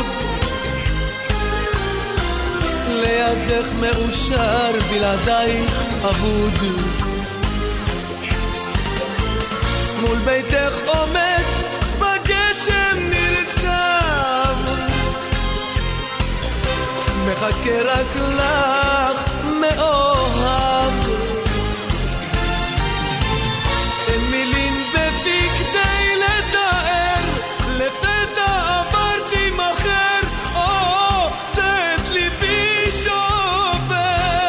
לידך מאושר בלעדייך אבוד, מול ביתך עומד בגשם נרטב, מחכה רק לך מאוהב, אין מילים בפי כדי לתאר, לפתע עברתי מחר, או זה את ליבי שובר.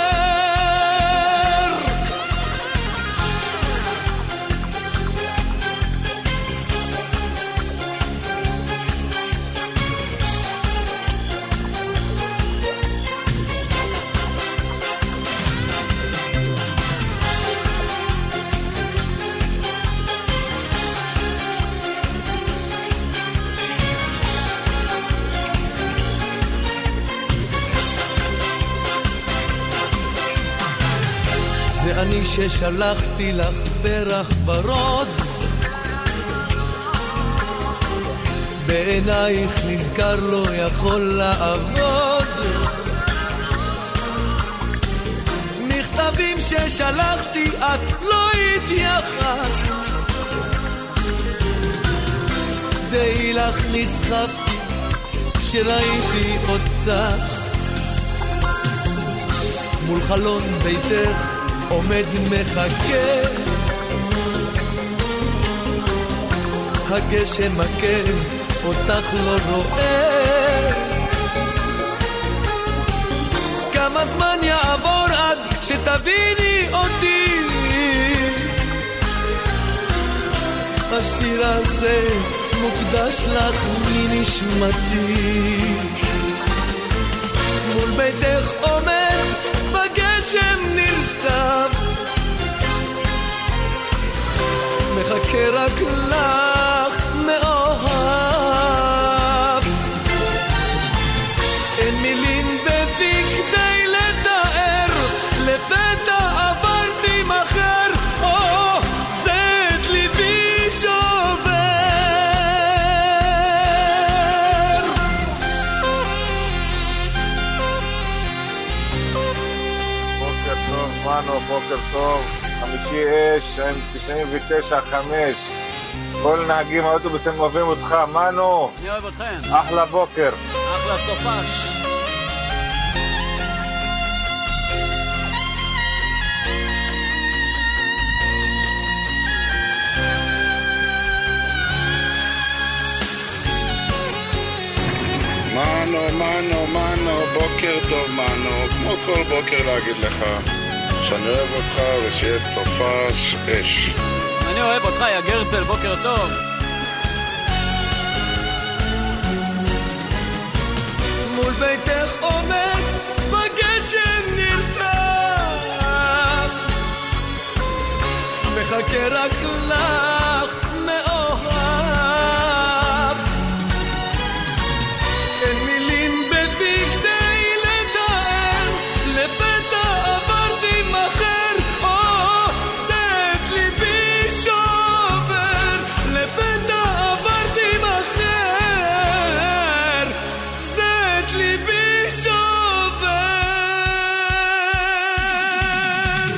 זה אני ששלחתי לך פרח ברוד, בעינייך נזכר לא יכול לעבוד, מכתבים ששלחתי את לא התייחסת, די לך נסחפתי כשראיתי אותך, מול חלון ביתך עומד מחכה, הגשם מכה, אותך לא רואה, כמה זמן יעבור עד שתביני אותי, השיר הזה מוקדש לך מנשמתי, מול ביתך עומד בגשם נרטב, מחכה רק לך מאוהב, אין מילים בפי כדי לתאר, לפתע עברתי מחר, או זה את ליבי שובר. בוקר טוב מנו, בוקר טוב, חמישי אש, תשעים ותשע חמש, כל נהגים האוטובוסים אוהבים אותך, מנו. אני אוהב אתכם. אחלה בוקר. אחלה סופש. מנו, מנו, מנו, בוקר טוב מנו, כמו כל בוקר להגיד לך שאני אוהב אותך ושיהיה סופש אש. אני אוהב אותך, יא גרטל, בוקר טוב. מול ביתך עומד בגשם נרקב, מחכה רק לך מאוהב. אין מילים בפי כדי לתאר, לפתע עברתי מחר, או שאת ליבי שובר, לפתע עברתי מחר, שאת ליבי שובר.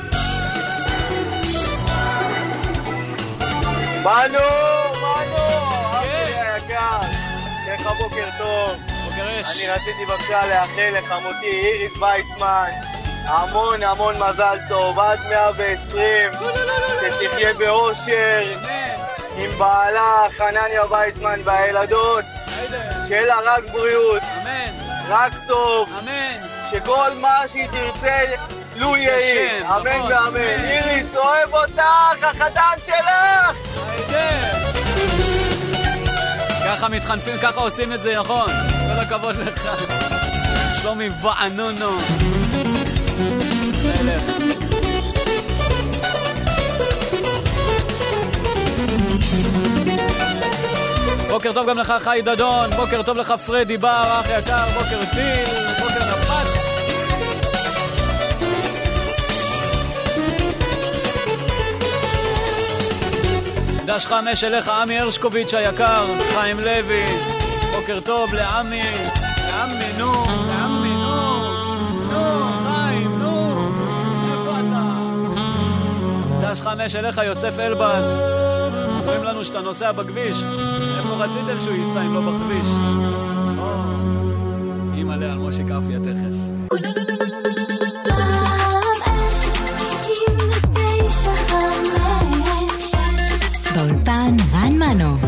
מנו, מנו, אבי היקר, לך בוקר טוב. בוקר אש. אני רציתי בבקשה לאחל לחמותי איריס ויצמן המון המון מזל טוב, עד מאה ועשרים, שתחיה באושר עם בעלה חנניה ויצמן והילדות, שיהיה לה רק בריאות, רק טוב, שכל מה שהיא תרצה לו יהי, אמן ואמן. איריס, אוהב אותך, החתן שלך. ככה מתחנפים, ככה עושים את זה, נכון? כל הכבוד לך. שלומי וענונו. בוקר טוב גם לך חי דדון, בוקר טוב לך פרדי בר, אח יקר, בוקר טיל, בוקר נפת. דש חמש אליך עמי הרשקוביץ' היקר, חיים לוי, בוקר טוב לעמי, לעמי נו, לעמי נו, נו חיים נו, איפה אתה? דש חמש אליך יוסף אלבז, אומרים לנו שאתה נוסע בכביש, איפה רציתם שהוא ייסע אם לא בכביש? אימא לה על מושי קפיה תכף. באולפן רן מנו.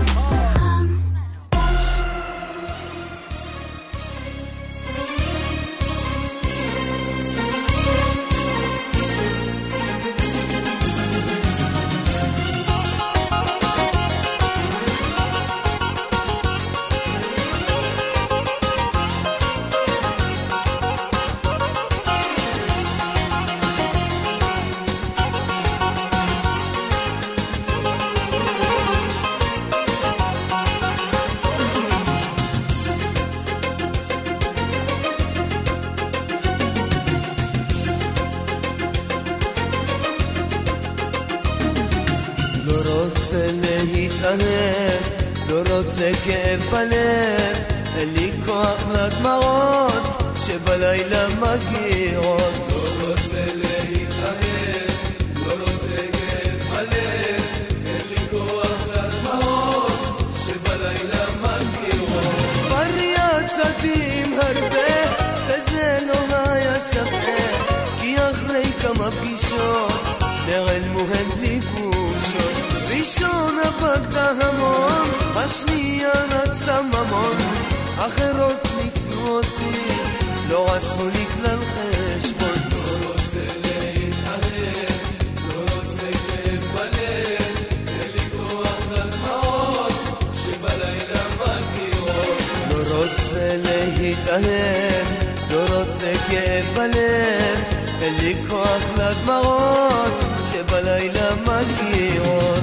כאב בלב, אין לי כוח לדמרות שבלילה מגיעות. לא רוצה להתאהב, לא רוצה כאב בלב, אין לי כוח לדמרות שבלילה מגיעות. כבר יצאתי עם הרבה וזה לא היה ספק, כי אחרי כמה פגישות נעלמו הן בלי בושות. ראשון הפקת המון, השנייה רצתה ממון, אחרות ניצלו אותי, לא עשו לי כלל חשבון. לא רוצה להתאהב, לא רוצה כאב בלב, אין לי כוח לדמעות שבלילה מגיעות. לא רוצה להתאהב, לא רוצה כאב בלב, אין לי כוח לדמעות שבלילה מגיעות.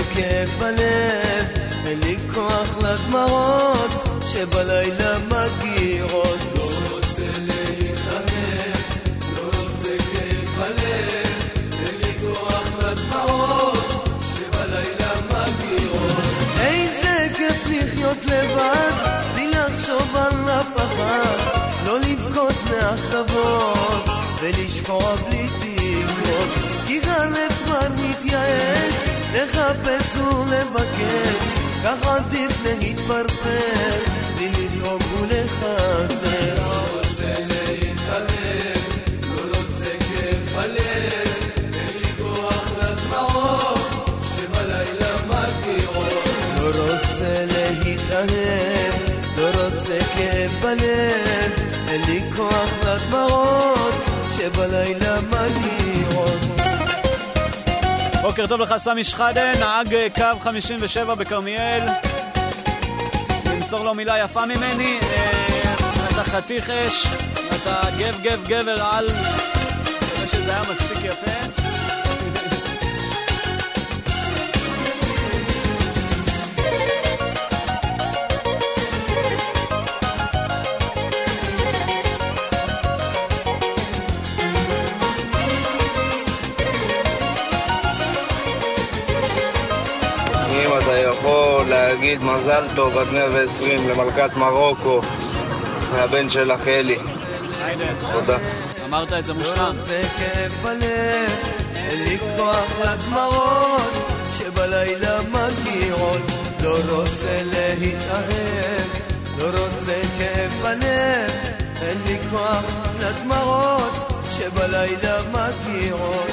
כאב בלב, אין לי כוח לדמעות שבלילה מגירות. לא רוצה להתאהב, לא רוצה כאב בלב, אין לי כוח לדמעות שבלילה מגירות. איזה כיף לחיות לבד, בלי לחשוב על אף אחד, לא לבכות מאכזבות ולשקוע בלי תקוות, כי הלב כבר מתייאש לחפש ולבקש, כך עדיף להתפרפר בלי לדאוג ולחסר. לא רוצה להתאהב, לא רוצה כאב בלב, אין לי כוח לדמעות שבלילה מגירות. לא רוצה להתאהב, לא רוצה כאב בלב, אין לי כוח לדמעות שבלילה מגירות. בוקר טוב לך סמי שחדה, נהג קו חמישים ושבע בכרמיאל. למסור לו מילה יפה ממני, אתה חתיך אש, אתה גב גב גבר על, אני חושב שזה היה מספיק יפה. יכול להגיד מזל טוב עד מאה ועשרים למלכת מרוקו מהבן שלך אלי. תודה. אמרת את זה מושלם. זה כאב בלב, אין לי כוח לדמעות שבלילה מגירות. לא רוצה להתאהב, לא רוצה כאב בלב, אין לי כוח לדמעות שבלילה מגירות.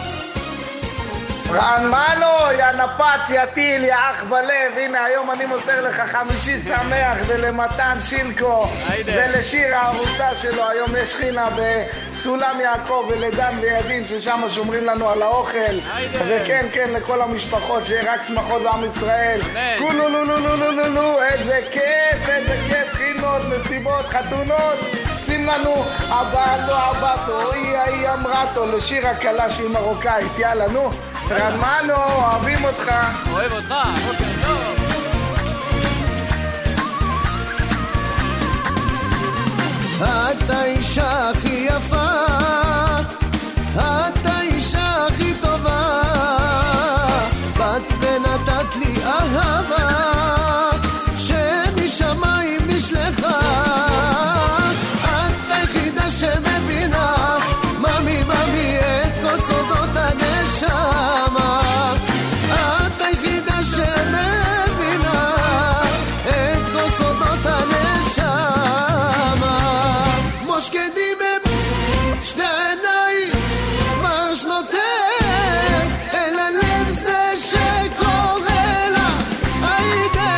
רן מנו, יא נפץ, יא טיל, יא אח בלב, הנה היום אני מוסר לך חמישי שמח, ולמתן שילקו ולשיר הארוסה שלו, היום יש חינה בסולם יעקב ולדן וידין ששם שומרים לנו על האוכל, וכן כן לכל המשפחות שיהיה רק שמחות בעם ישראל. כולו לו לו לו לו לו לו, איזה כיף, איזה כיף, חינות, מסיבות, חתונות, שים לנו הבאתו הבאתו, היא היא אמרתו, לשיר הקלה שהיא מרוקאית, יאללה נו רן מנו, אוהבים אותך. אוהב אותך, בוקר טוב. את האישה הכי יפה, את האישה הכי טובה, באת ונתת לי אהבה שמשמיים נשלחה, את היחידה שמבינה ממי ממי את כל סודות הנשמה, את היחידה שמבינה את כל סודות הנשמה, מושקדים הם שתי עיניים מה שנותן אל הלב זה שקורא לה היידה.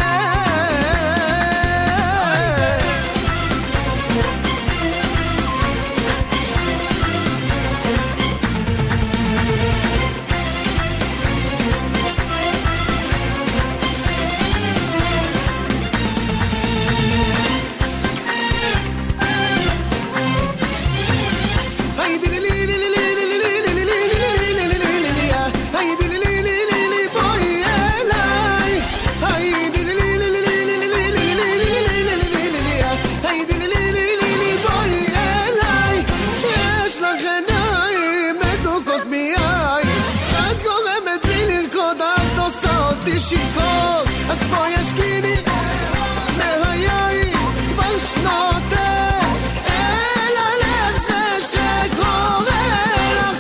שיקור, אז בוא ישקיני מהיין כבר שנותה אל הלב זה שקורא לך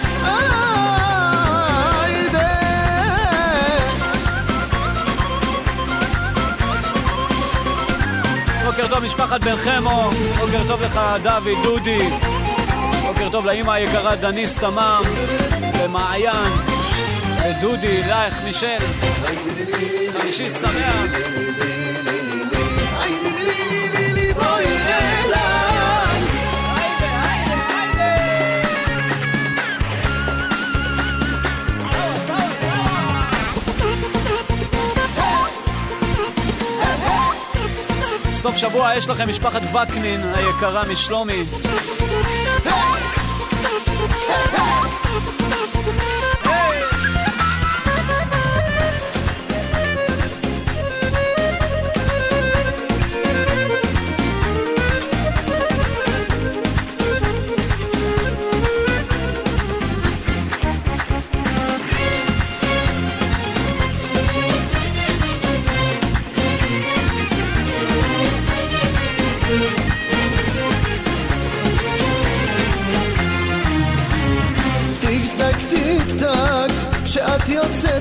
היידה. בוקר טוב משפחת בן חמו, בוקר טוב לך דוד דודי, בוקר טוב לאמא היקרה דניס תמם ומעיין ודודי לך מישל, חמישי שמח. בואי אליי סוף שבוע יש לכם משפחת וקנין היקרה משלומי.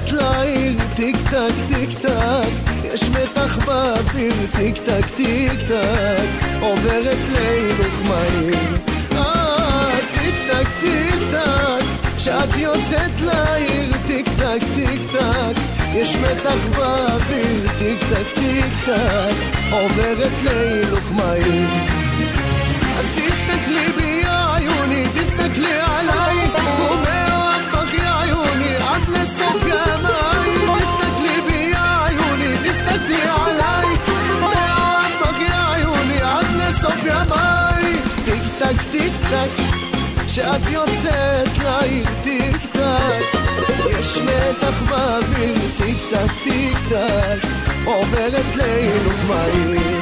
יוצאת לעיר, טיק טק טיק טק, יש מתח באוויר, טיק טק טיק טק, עוברת להילוך מהיר. אז טיק טק טיק טק, כשאת יוצאת לעיר, טיק טק טיק טק, יש מתח באוויר, טיק טק טיק טק, עוברת להילוך מהיר. אז תסתכלי בי עיוני, תסתכלי עליי, ומאוהב בך עיוני עד לסוף ימיי. תסתכלי בי עיוני, תסתכלי עליי, ומאוהב בך עיוני עד לסוף ימיי. טיק טק טיק טק, כשאת יוצאת לעיר, טיק טק, יש מתח באוויר, טיק טק טיק טק, עוברת להילוך מהיר.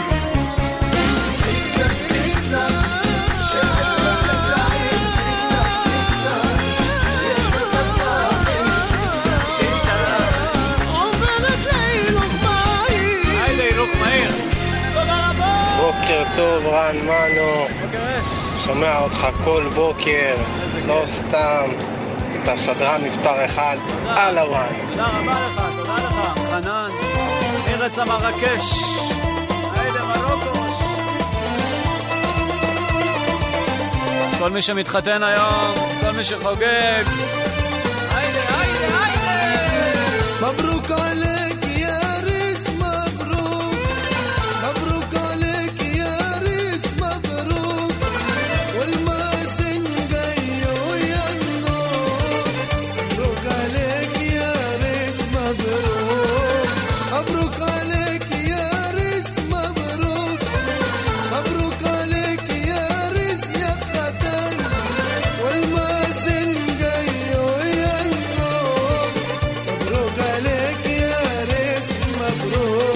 בוקר טוב רן מנו, שומע אותך כל בוקר, לא סתם, אתה שדרן מספר אחד, על הוואן. תודה רבה לך, תודה לך, חנן, ארץ המרקש, היידה מרוקו. כל מי שמתחתן היום, כל מי שחוגג, היידה, היידה, היידה. מברוק עליך יא ריס, מברוק, מברוק עליך יא ריס, מברוק, والمازن جاي وينو. مبروك عليك يا ريس، مبروك، مبروك عليك يا ريس، مبروك، مبروك عليك يا ريس يا ختان، والمازن جاي وينو. مبروك عليك يا ريس، مبروك.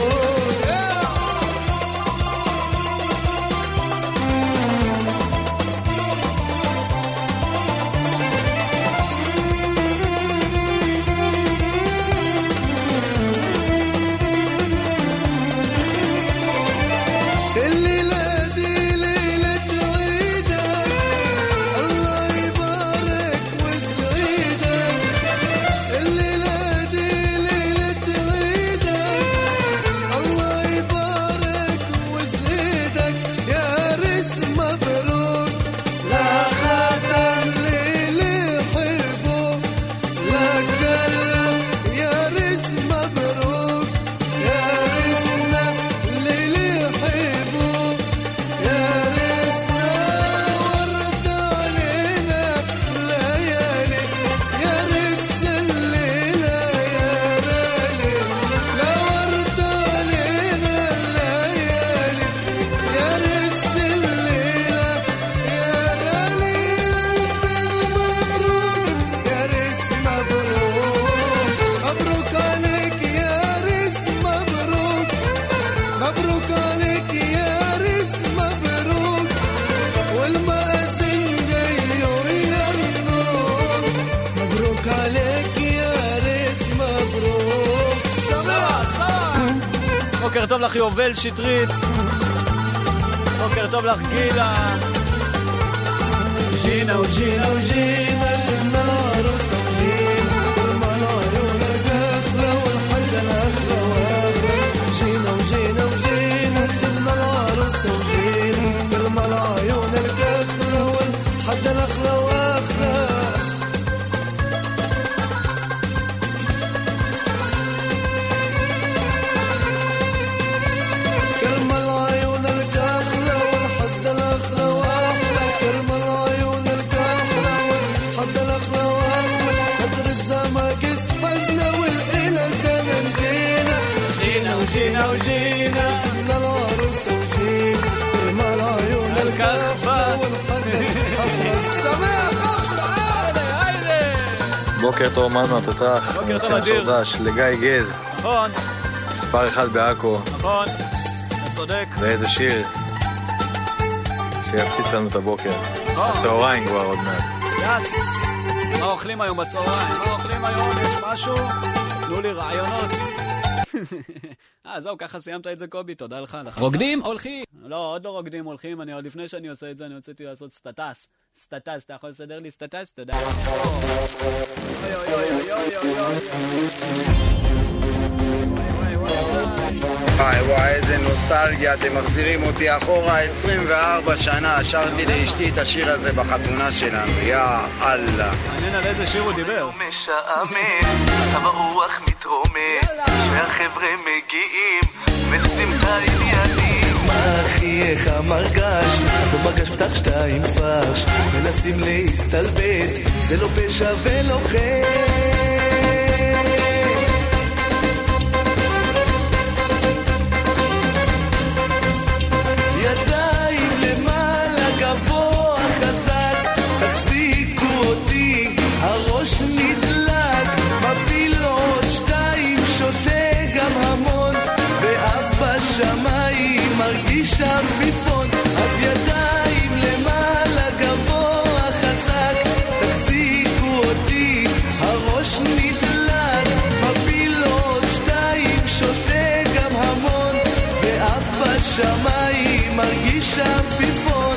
الليلة دي ليلة عيدك، الله يبارك ويسعدك. الليلة دي ليلة عيدك، الله يبارك ويسعدك يا ريس، مبروك. لا خاطر ليلي حبه لا كله يا ريس، مبروك يا ريسنا ليلي حبه يا ريسنا. ورد علينا ليالي يا ريس الليلة يا رالي. لا ورد علينا ليالي يا ريس الليلة يا رالي. ألف مبروك يا ريس، مبروك، مبروك عليك يا ريس، مبروك، مبروك عليك يا ريس، مبروك، والمأذن جاي وينور. مبروك عليك يا ريس، مبروك. בוקר טוב לך יובל שטרית, בוקר טוב לך גילה. جينا وجينا وجينا جبنا العروسة وجينا ورمانا عيون الكخلة والحق الأخلة واخلة. جينا وجينا وجينا جبنا العروسة وجينا ورمانا عيون الكخلة والحق الأخلة واخلة. كرمال عيون الكخلة والحد الأخلة واحلى. كرمال عيون الكخلة والحد الأخلة واحلى. قدر الزمك حجنا والإلى جنندينا. جينا وجينا وجينا جبنا العروسة وجينا كرمال عيون الكخلة والحد الأخلة. السماء בוקר טוב מנו התותח, בוקר טוב, נושא אדיר. חדש לגיא גז, נכון, מספר אחד בעכו, נכון, אתה צודק. ואיזה שיר שיפציץ לנו את הבוקר, אה. הצהריים כבר עוד מעט. יס. מה אוכלים היום בצהריים? מה אוכלים היום? יש משהו? תנו לי רעיונות. אה, זהו, ככה סיימת את זה קובי, תודה לך. רוקדים, הולכים. לא לא, עוד לא רוקדים הולכים, אני עוד לפני שאני עושה את זה, אני הוצאתי לעשות סטטס. סטטס, אתה יכול לסדר לי סטטס? תודה. אוי אוי אוי אוי אוי אוי. וואי וואי, איזה נוסטלגיה, אתם מחזירים אותי אחורה עשרים וארבע שנה, שרתי לאשתי את השיר הזה בחתונה שלנו, יא אללה. מעניין על איזה שיר הוא דיבר. משעמם, עכשיו הרוח מתרומם, שהחבר'ה מגיעים, ושמחה עניינים. מה אחי, איך המרגש, אז המרגש פתח שתיים פרש, מנסים להסתלבט, זה לא פשע ולא חטא. הראש נדלק, מפיל עוד שתיים, שותה גם המון, ואף בשמיים מרגיש אפיפון. אז ידיים למעלה גבוה חזק, תחזיקו אותי, הראש נדלק, מפיל עוד שתיים, שותה גם המון, ואף בשמיים מרגיש אפיפון.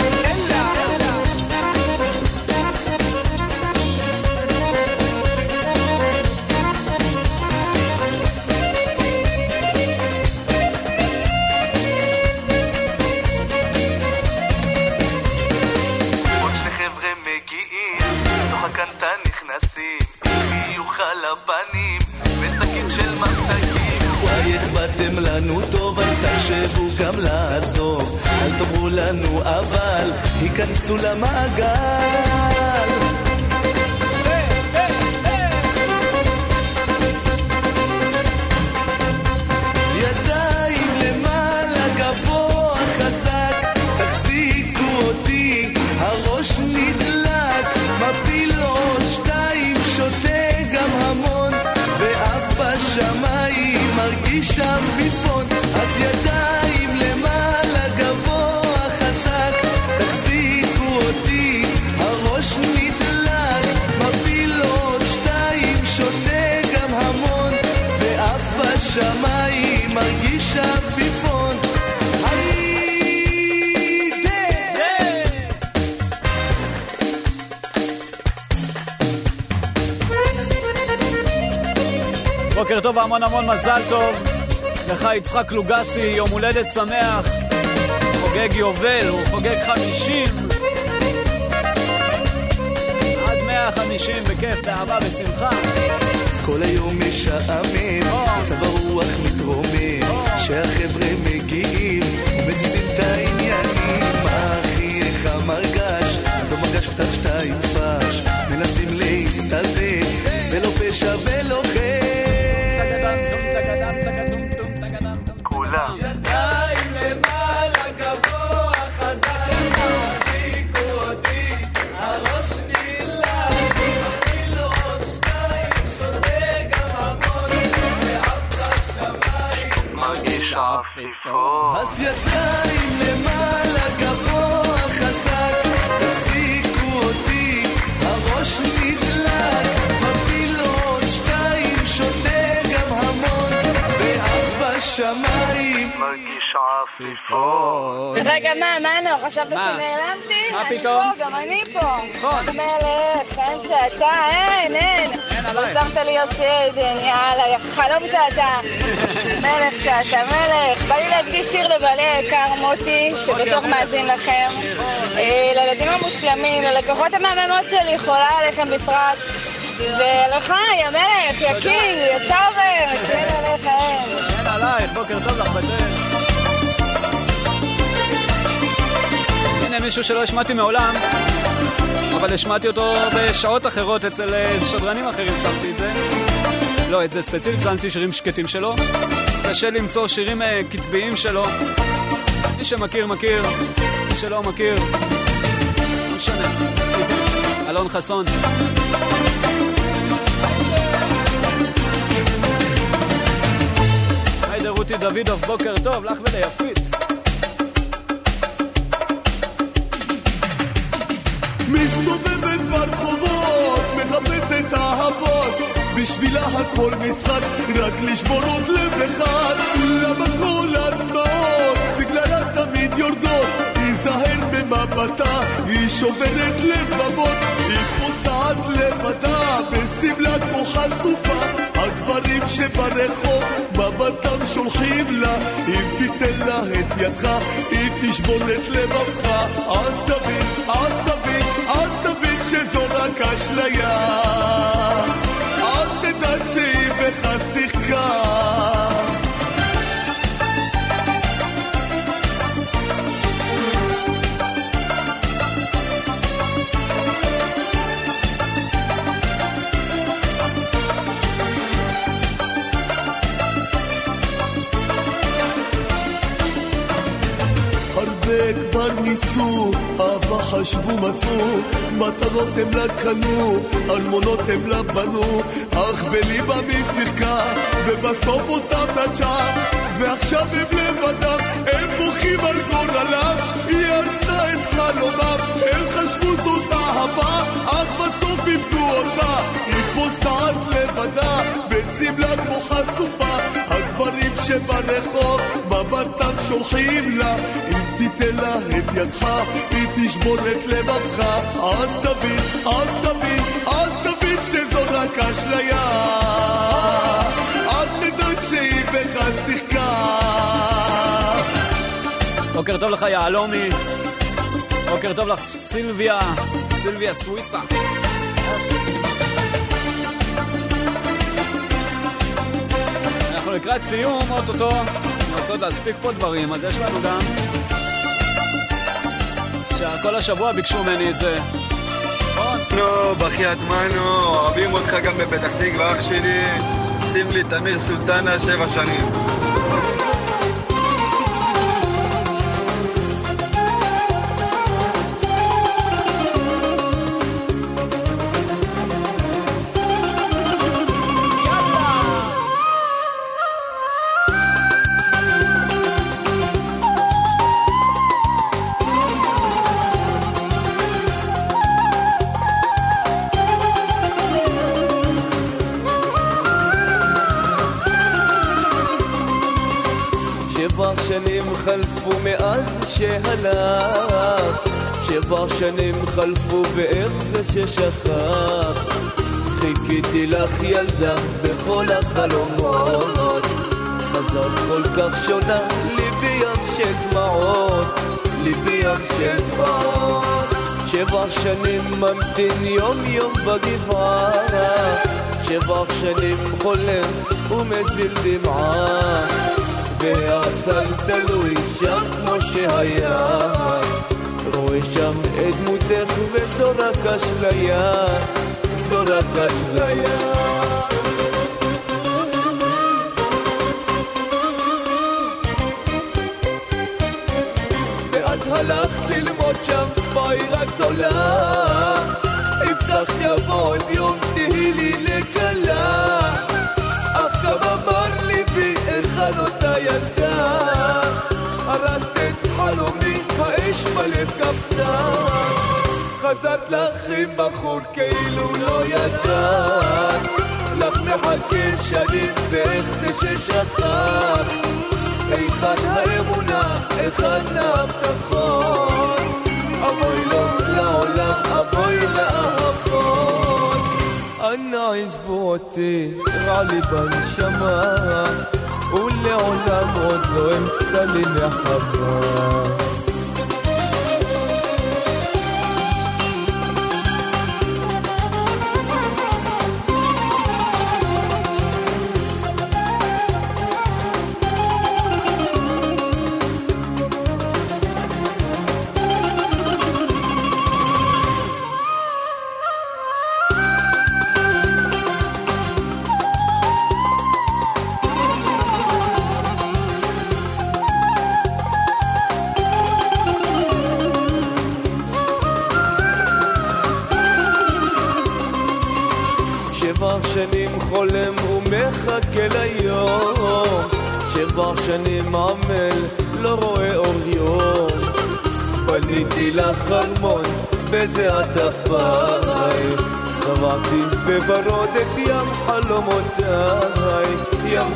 באתם לנו טוב, אל תחשבו גם לעזוב, אל תאמרו לנו אבל, היכנסו למעגל. ידיים למעלה גבוה חזק, תחזיקו אותי, הראש נדלק, מפיל עוד שתיים, שותה גם המון, ואף בשמיים מרגיש אפיפון. אז ידיים למעלה גבוה חזק, תחזיקו אותי, הראש נדלק, מפיל עוד שתיים, שותה גם המון, ואף בשמיים מרגיש אפיפון. בוקר טוב והמון המון מזל טוב לך יצחק לוגסי, יום הולדת שמח, חוגג יובל, הוא חוגג חמישים עד מאה וחמישים בכיף, באהבה, בשמחה. כל היום משעמם, צבע רוח מתרומם, שהחבר'ה מגיעים ומזיזים את העניינים. מה אחי, איך המרגש, אז המרגש פתח שתיים פש, מנסים להסתלבט, זה לא פשע ולא חטא. ידיים למעלה גבוה חזק, תחזיקו אותי, הראש נדלק, מפיל עוד שתיים, שותה גם המון, ואף בשמיים מרגיש אפיפון. אז ידיים למעלה גבוה חזק, תחזיקו אותי, הראש נדלק, מפיל עוד שתיים, שותה גם המון, ואף בשמיים מרגיש עפיפון. רגע, מה, מנו? חשבת שנעלמתי? מה אני פתאום? פה, גם אני פה. מלך, אין שאתה, אין, אין. ושמת לי יוסי עדן, יאללה, חלום שאתה. מלך שאתה, מלך. בא לי להקדיש שיר לבעלי היקר מוטי, שבטוח מאזין לכם. לילדים המושלמים, ללקוחות המאמנות שלי, חולה עליכם בפרט. ולך, יא מלך, יא קינג, יא צ'אבר, כן עליך, אין. אין עלייך, בוקר טוב לך בתל. הנה מישהו שלא השמעתי מעולם, אבל השמעתי אותו בשעות אחרות אצל שדרנים אחרים, שמתי את זה. לא, את זה ספציפית, שמתי שירים שקטים שלו. קשה למצוא שירים קצביים שלו. מי שמכיר, מכיר. מי שלא מכיר, לא משנה. אלון חסון. היידה רותי דוידוב, בוקר טוב, לך וליפית. מסתובבת ברחובות, מחפשת אהבות, בשבילה הכל משחק, רק לשבור עוד לב אחד. למה כל הדמעות? בגללה תמיד היא שוברת לבבות, היא פוסעת לבדה בסמלה כמו חשופה. הגברים שברחוב מבטם שולחים לה, אם תיתן לה את ידך היא תשבור את לבבך. אז תבין, אז תבין, אז תבין שזו רק אשליה, אז תדע שהיא בך שיחקה. כבר ניסו, אהבה חשבו מצאו, מתנות הם לה קנו, ארמונות הם לה בנו, אך בליבם היא שיחקה, ובסוף אותם נטשה, ועכשיו הם לבדם, הם בוכים על גורלם, היא הרסה את חלומם, הם חשבו זאת אהבה, אך בסוף איבדו אותה, היא פוסעת לבדה, בסמלה כמו חשופה, הגברים שברחוב, מבטם שולחים לה, אם תיתן לה את ידך, היא תשבור את לבבך. אז תבין, אז תבין, אז תבין שזו רק אשליה, אז תדע שהיא בך שיחקה. בוקר טוב לך יעלומי, בוקר טוב לך סילביה, סילביה סוויסה. אנחנו לקראת סיום, אוטוטו רוצות להספיק פה דברים, אז יש לנו גם שכל השבוע ביקשו ממני את זה. נו, בחייאת מנו, אוהבים אותך גם בפתח תקווה, אח שלי. שים לי תמיר סולטנה שבע שנים. שנים חלפו מאז שהלך, שבע שנים חלפו ואיך זה ששכח. חיכיתי לך ילדה בכל החלומות, חזרת כל כך שונה, ליבי ים של דמעות, ליבי ים של דמעות. שבע שנים ממתין יום יום בגבעה, שבע שנים חולם ומזיל דמעה, והסל תלוי שם כמו שהיה, רואה שם את דמותך וזו רק אשליה, זו רק אשליה. ואת הלכת ללמוד שם בעיר הגדולה, הבטחת יבוא עוד יום תהי לי לקלה, אף גם אמר ליבי היכן אותה ילדה, הרסת את חלומי, האש בלב כפתה, חזרת לך עם בחור כאילו לא ידעת, לך מחכה שנים ואיך זה ששכח, היכן האמונה, היכן ההבטחות, אבוי לו לעולם, אבוי לאהבות, אנא עזבו אותי, רע לי בנשמה, ולעולם עוד לא אמצא לי נחמה. שנים חולם ומחכה ליום, שבע שנים עמל לא רואה אור יום, בניתי לך ארמון בזיעת אפיי, צבעתי בוורוד את ים חלומותיי, ים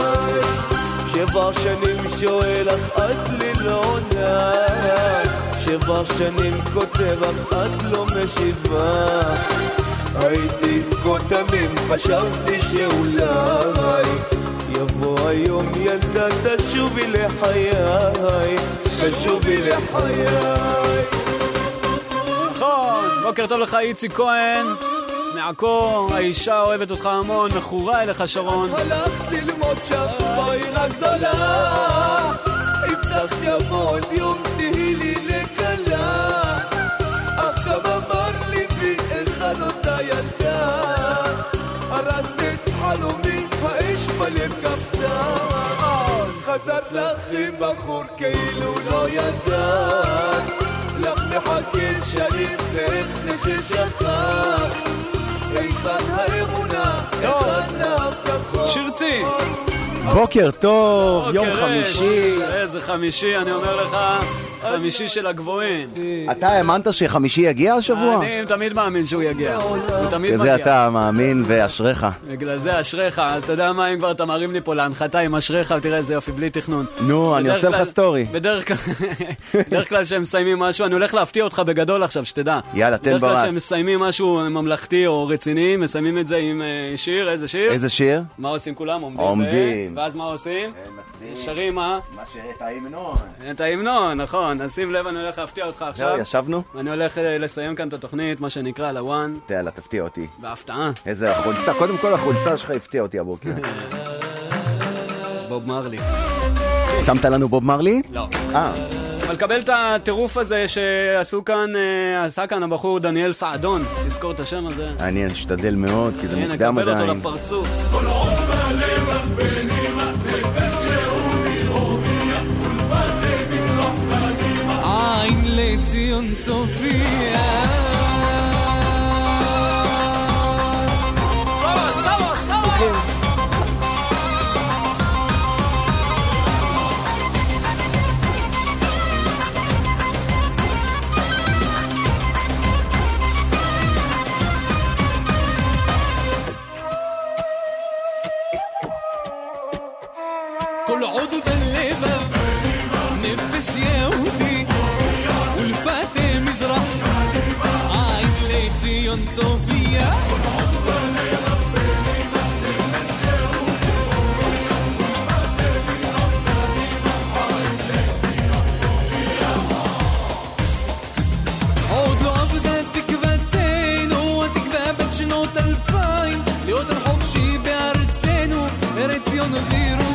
חלומותיי. שבע שנים שואל אך את לי לא עונה, שבע שנים כותב אך את לא משיבה. הייתי כה תמים, חשבתי שאולי יבוא היום ילדה תשובי לחיי, תשובי לחיי. נכון, בוקר טוב לך איציק כהן מעכו, האישה אוהבת אותך המון, מכורה אליך שרון. הלכתי ללמוד שם בעיר הגדולה, הבטחתי עבוד יום תהי לי לקלה, אך גם אמר לי בי אחד אותה ילדה, הרסת את חלומי, האש בלב כפתה, חזרת לך עם בחור כאילו לא ידעת, לך מחכה שנים ואיך זה ששכח, איכן האמונה, איכן ההבטחות. שירצי בוקר טוב, יום חמישי. איזה חמישי, אני אומר לך, חמישי של הגבוהים. אתה האמנת שחמישי יגיע השבוע? אני תמיד מאמין שהוא יגיע, הוא תמיד כזה מגיע. אתה מאמין ואשריך. בגלל זה אשריך, אתה יודע מה, אם כבר אתה מרים לי פה להנחתה עם אשריך, תראה איזה יופי, בלי תכנון. נו, אני עושה לך סטורי. בדרך כלל שהם מסיימים משהו, אני הולך להפתיע אותך בגדול עכשיו, שתדע. יאללה, תן ברס. בדרך כלל שהם מסיימים משהו ממלכתי או רציני, מסיימים את זה עם שיר, איזה שיר? איזה שיר? מה עושים כולם? עומדים. ואז מה עושים? שרים מה? מה שאת ההמנון. את ההמנון, נכון. אז שים לב, אני הולך להפתיע אותך עכשיו. ישבנו? אני הולך לסיים כאן את התוכנית, מה שנקרא לוואן. תאללה, תפתיע אותי. בהפתעה. איזה החולצה, קודם כל החולצה שלך הפתיע אותי הבוקר. בוב מרלי. שמת לנו בוב מרלי? לא. אה. אבל קבל את הטירוף הזה שעשו כאן, עשה כאן הבחור דניאל סעדון. תזכור את השם הזה. אני אשתדל מאוד, כי זה מוקדם עדיין. הנה, קבל אותו לפרצוף. כל עוד בלב הבנים התפש לאומי רומיה ולפתי מזרח קדימה עין לציון צופיה סבא, סבא, סבא كل عضو بالليبة نفس يهودي والفاتح مزرح عايز ليتيون صوفيا عود له أفضل تكبتين هو تكبابت شنو تلفاين ليوت الحب شي بارتسينو ريتيون غيرو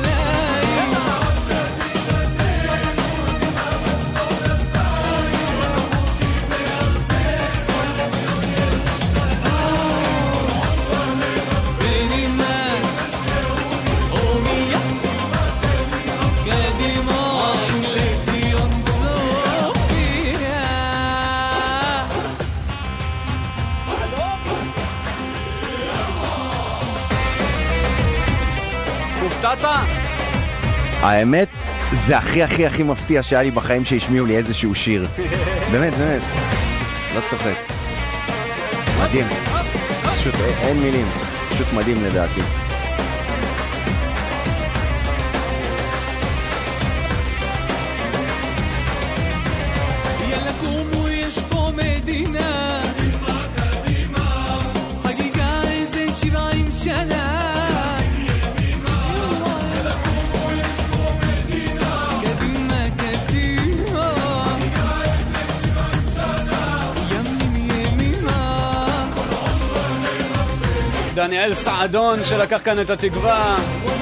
האמת, זה הכי הכי הכי מפתיע שהיה לי בחיים שהשמיעו לי איזשהו שיר. באמת, באמת. לא צוחק. מדהים. פשוט אין מילים. פשוט מדהים לדעתי. יאללה קומו, יש פה מדינה. חגיגה איזה שבעים שנה. דניאל סעדון שלקח כאן את התקווה,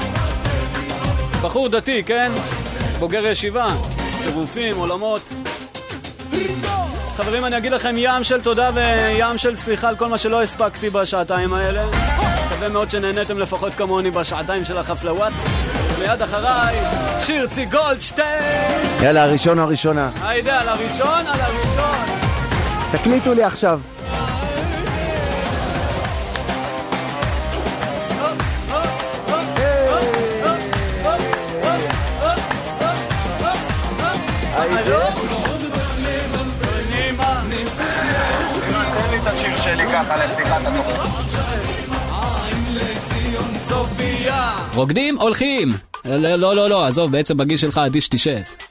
בחור דתי, כן? בוגר ישיבה, טירופים, עולמות. חברים, אני אגיד לכם ים של תודה וים של סליחה על כל מה שלא הספקתי בשעתיים האלה. מקווה מאוד שנהנתם לפחות כמוני בשעתיים של החפלוואט. מיד אחריי, שירצי גולדשטיין. יאללה, הראשון או הראשונה? היידה, על הראשון, על הראשון. תקליטו לי עכשיו. תן לי את השיר שלי ככה לפתיחת התוכנית. רוקדים, הולכים. לא, לא, לא, עזוב, בעצם בגיל שלך עדיש תשב.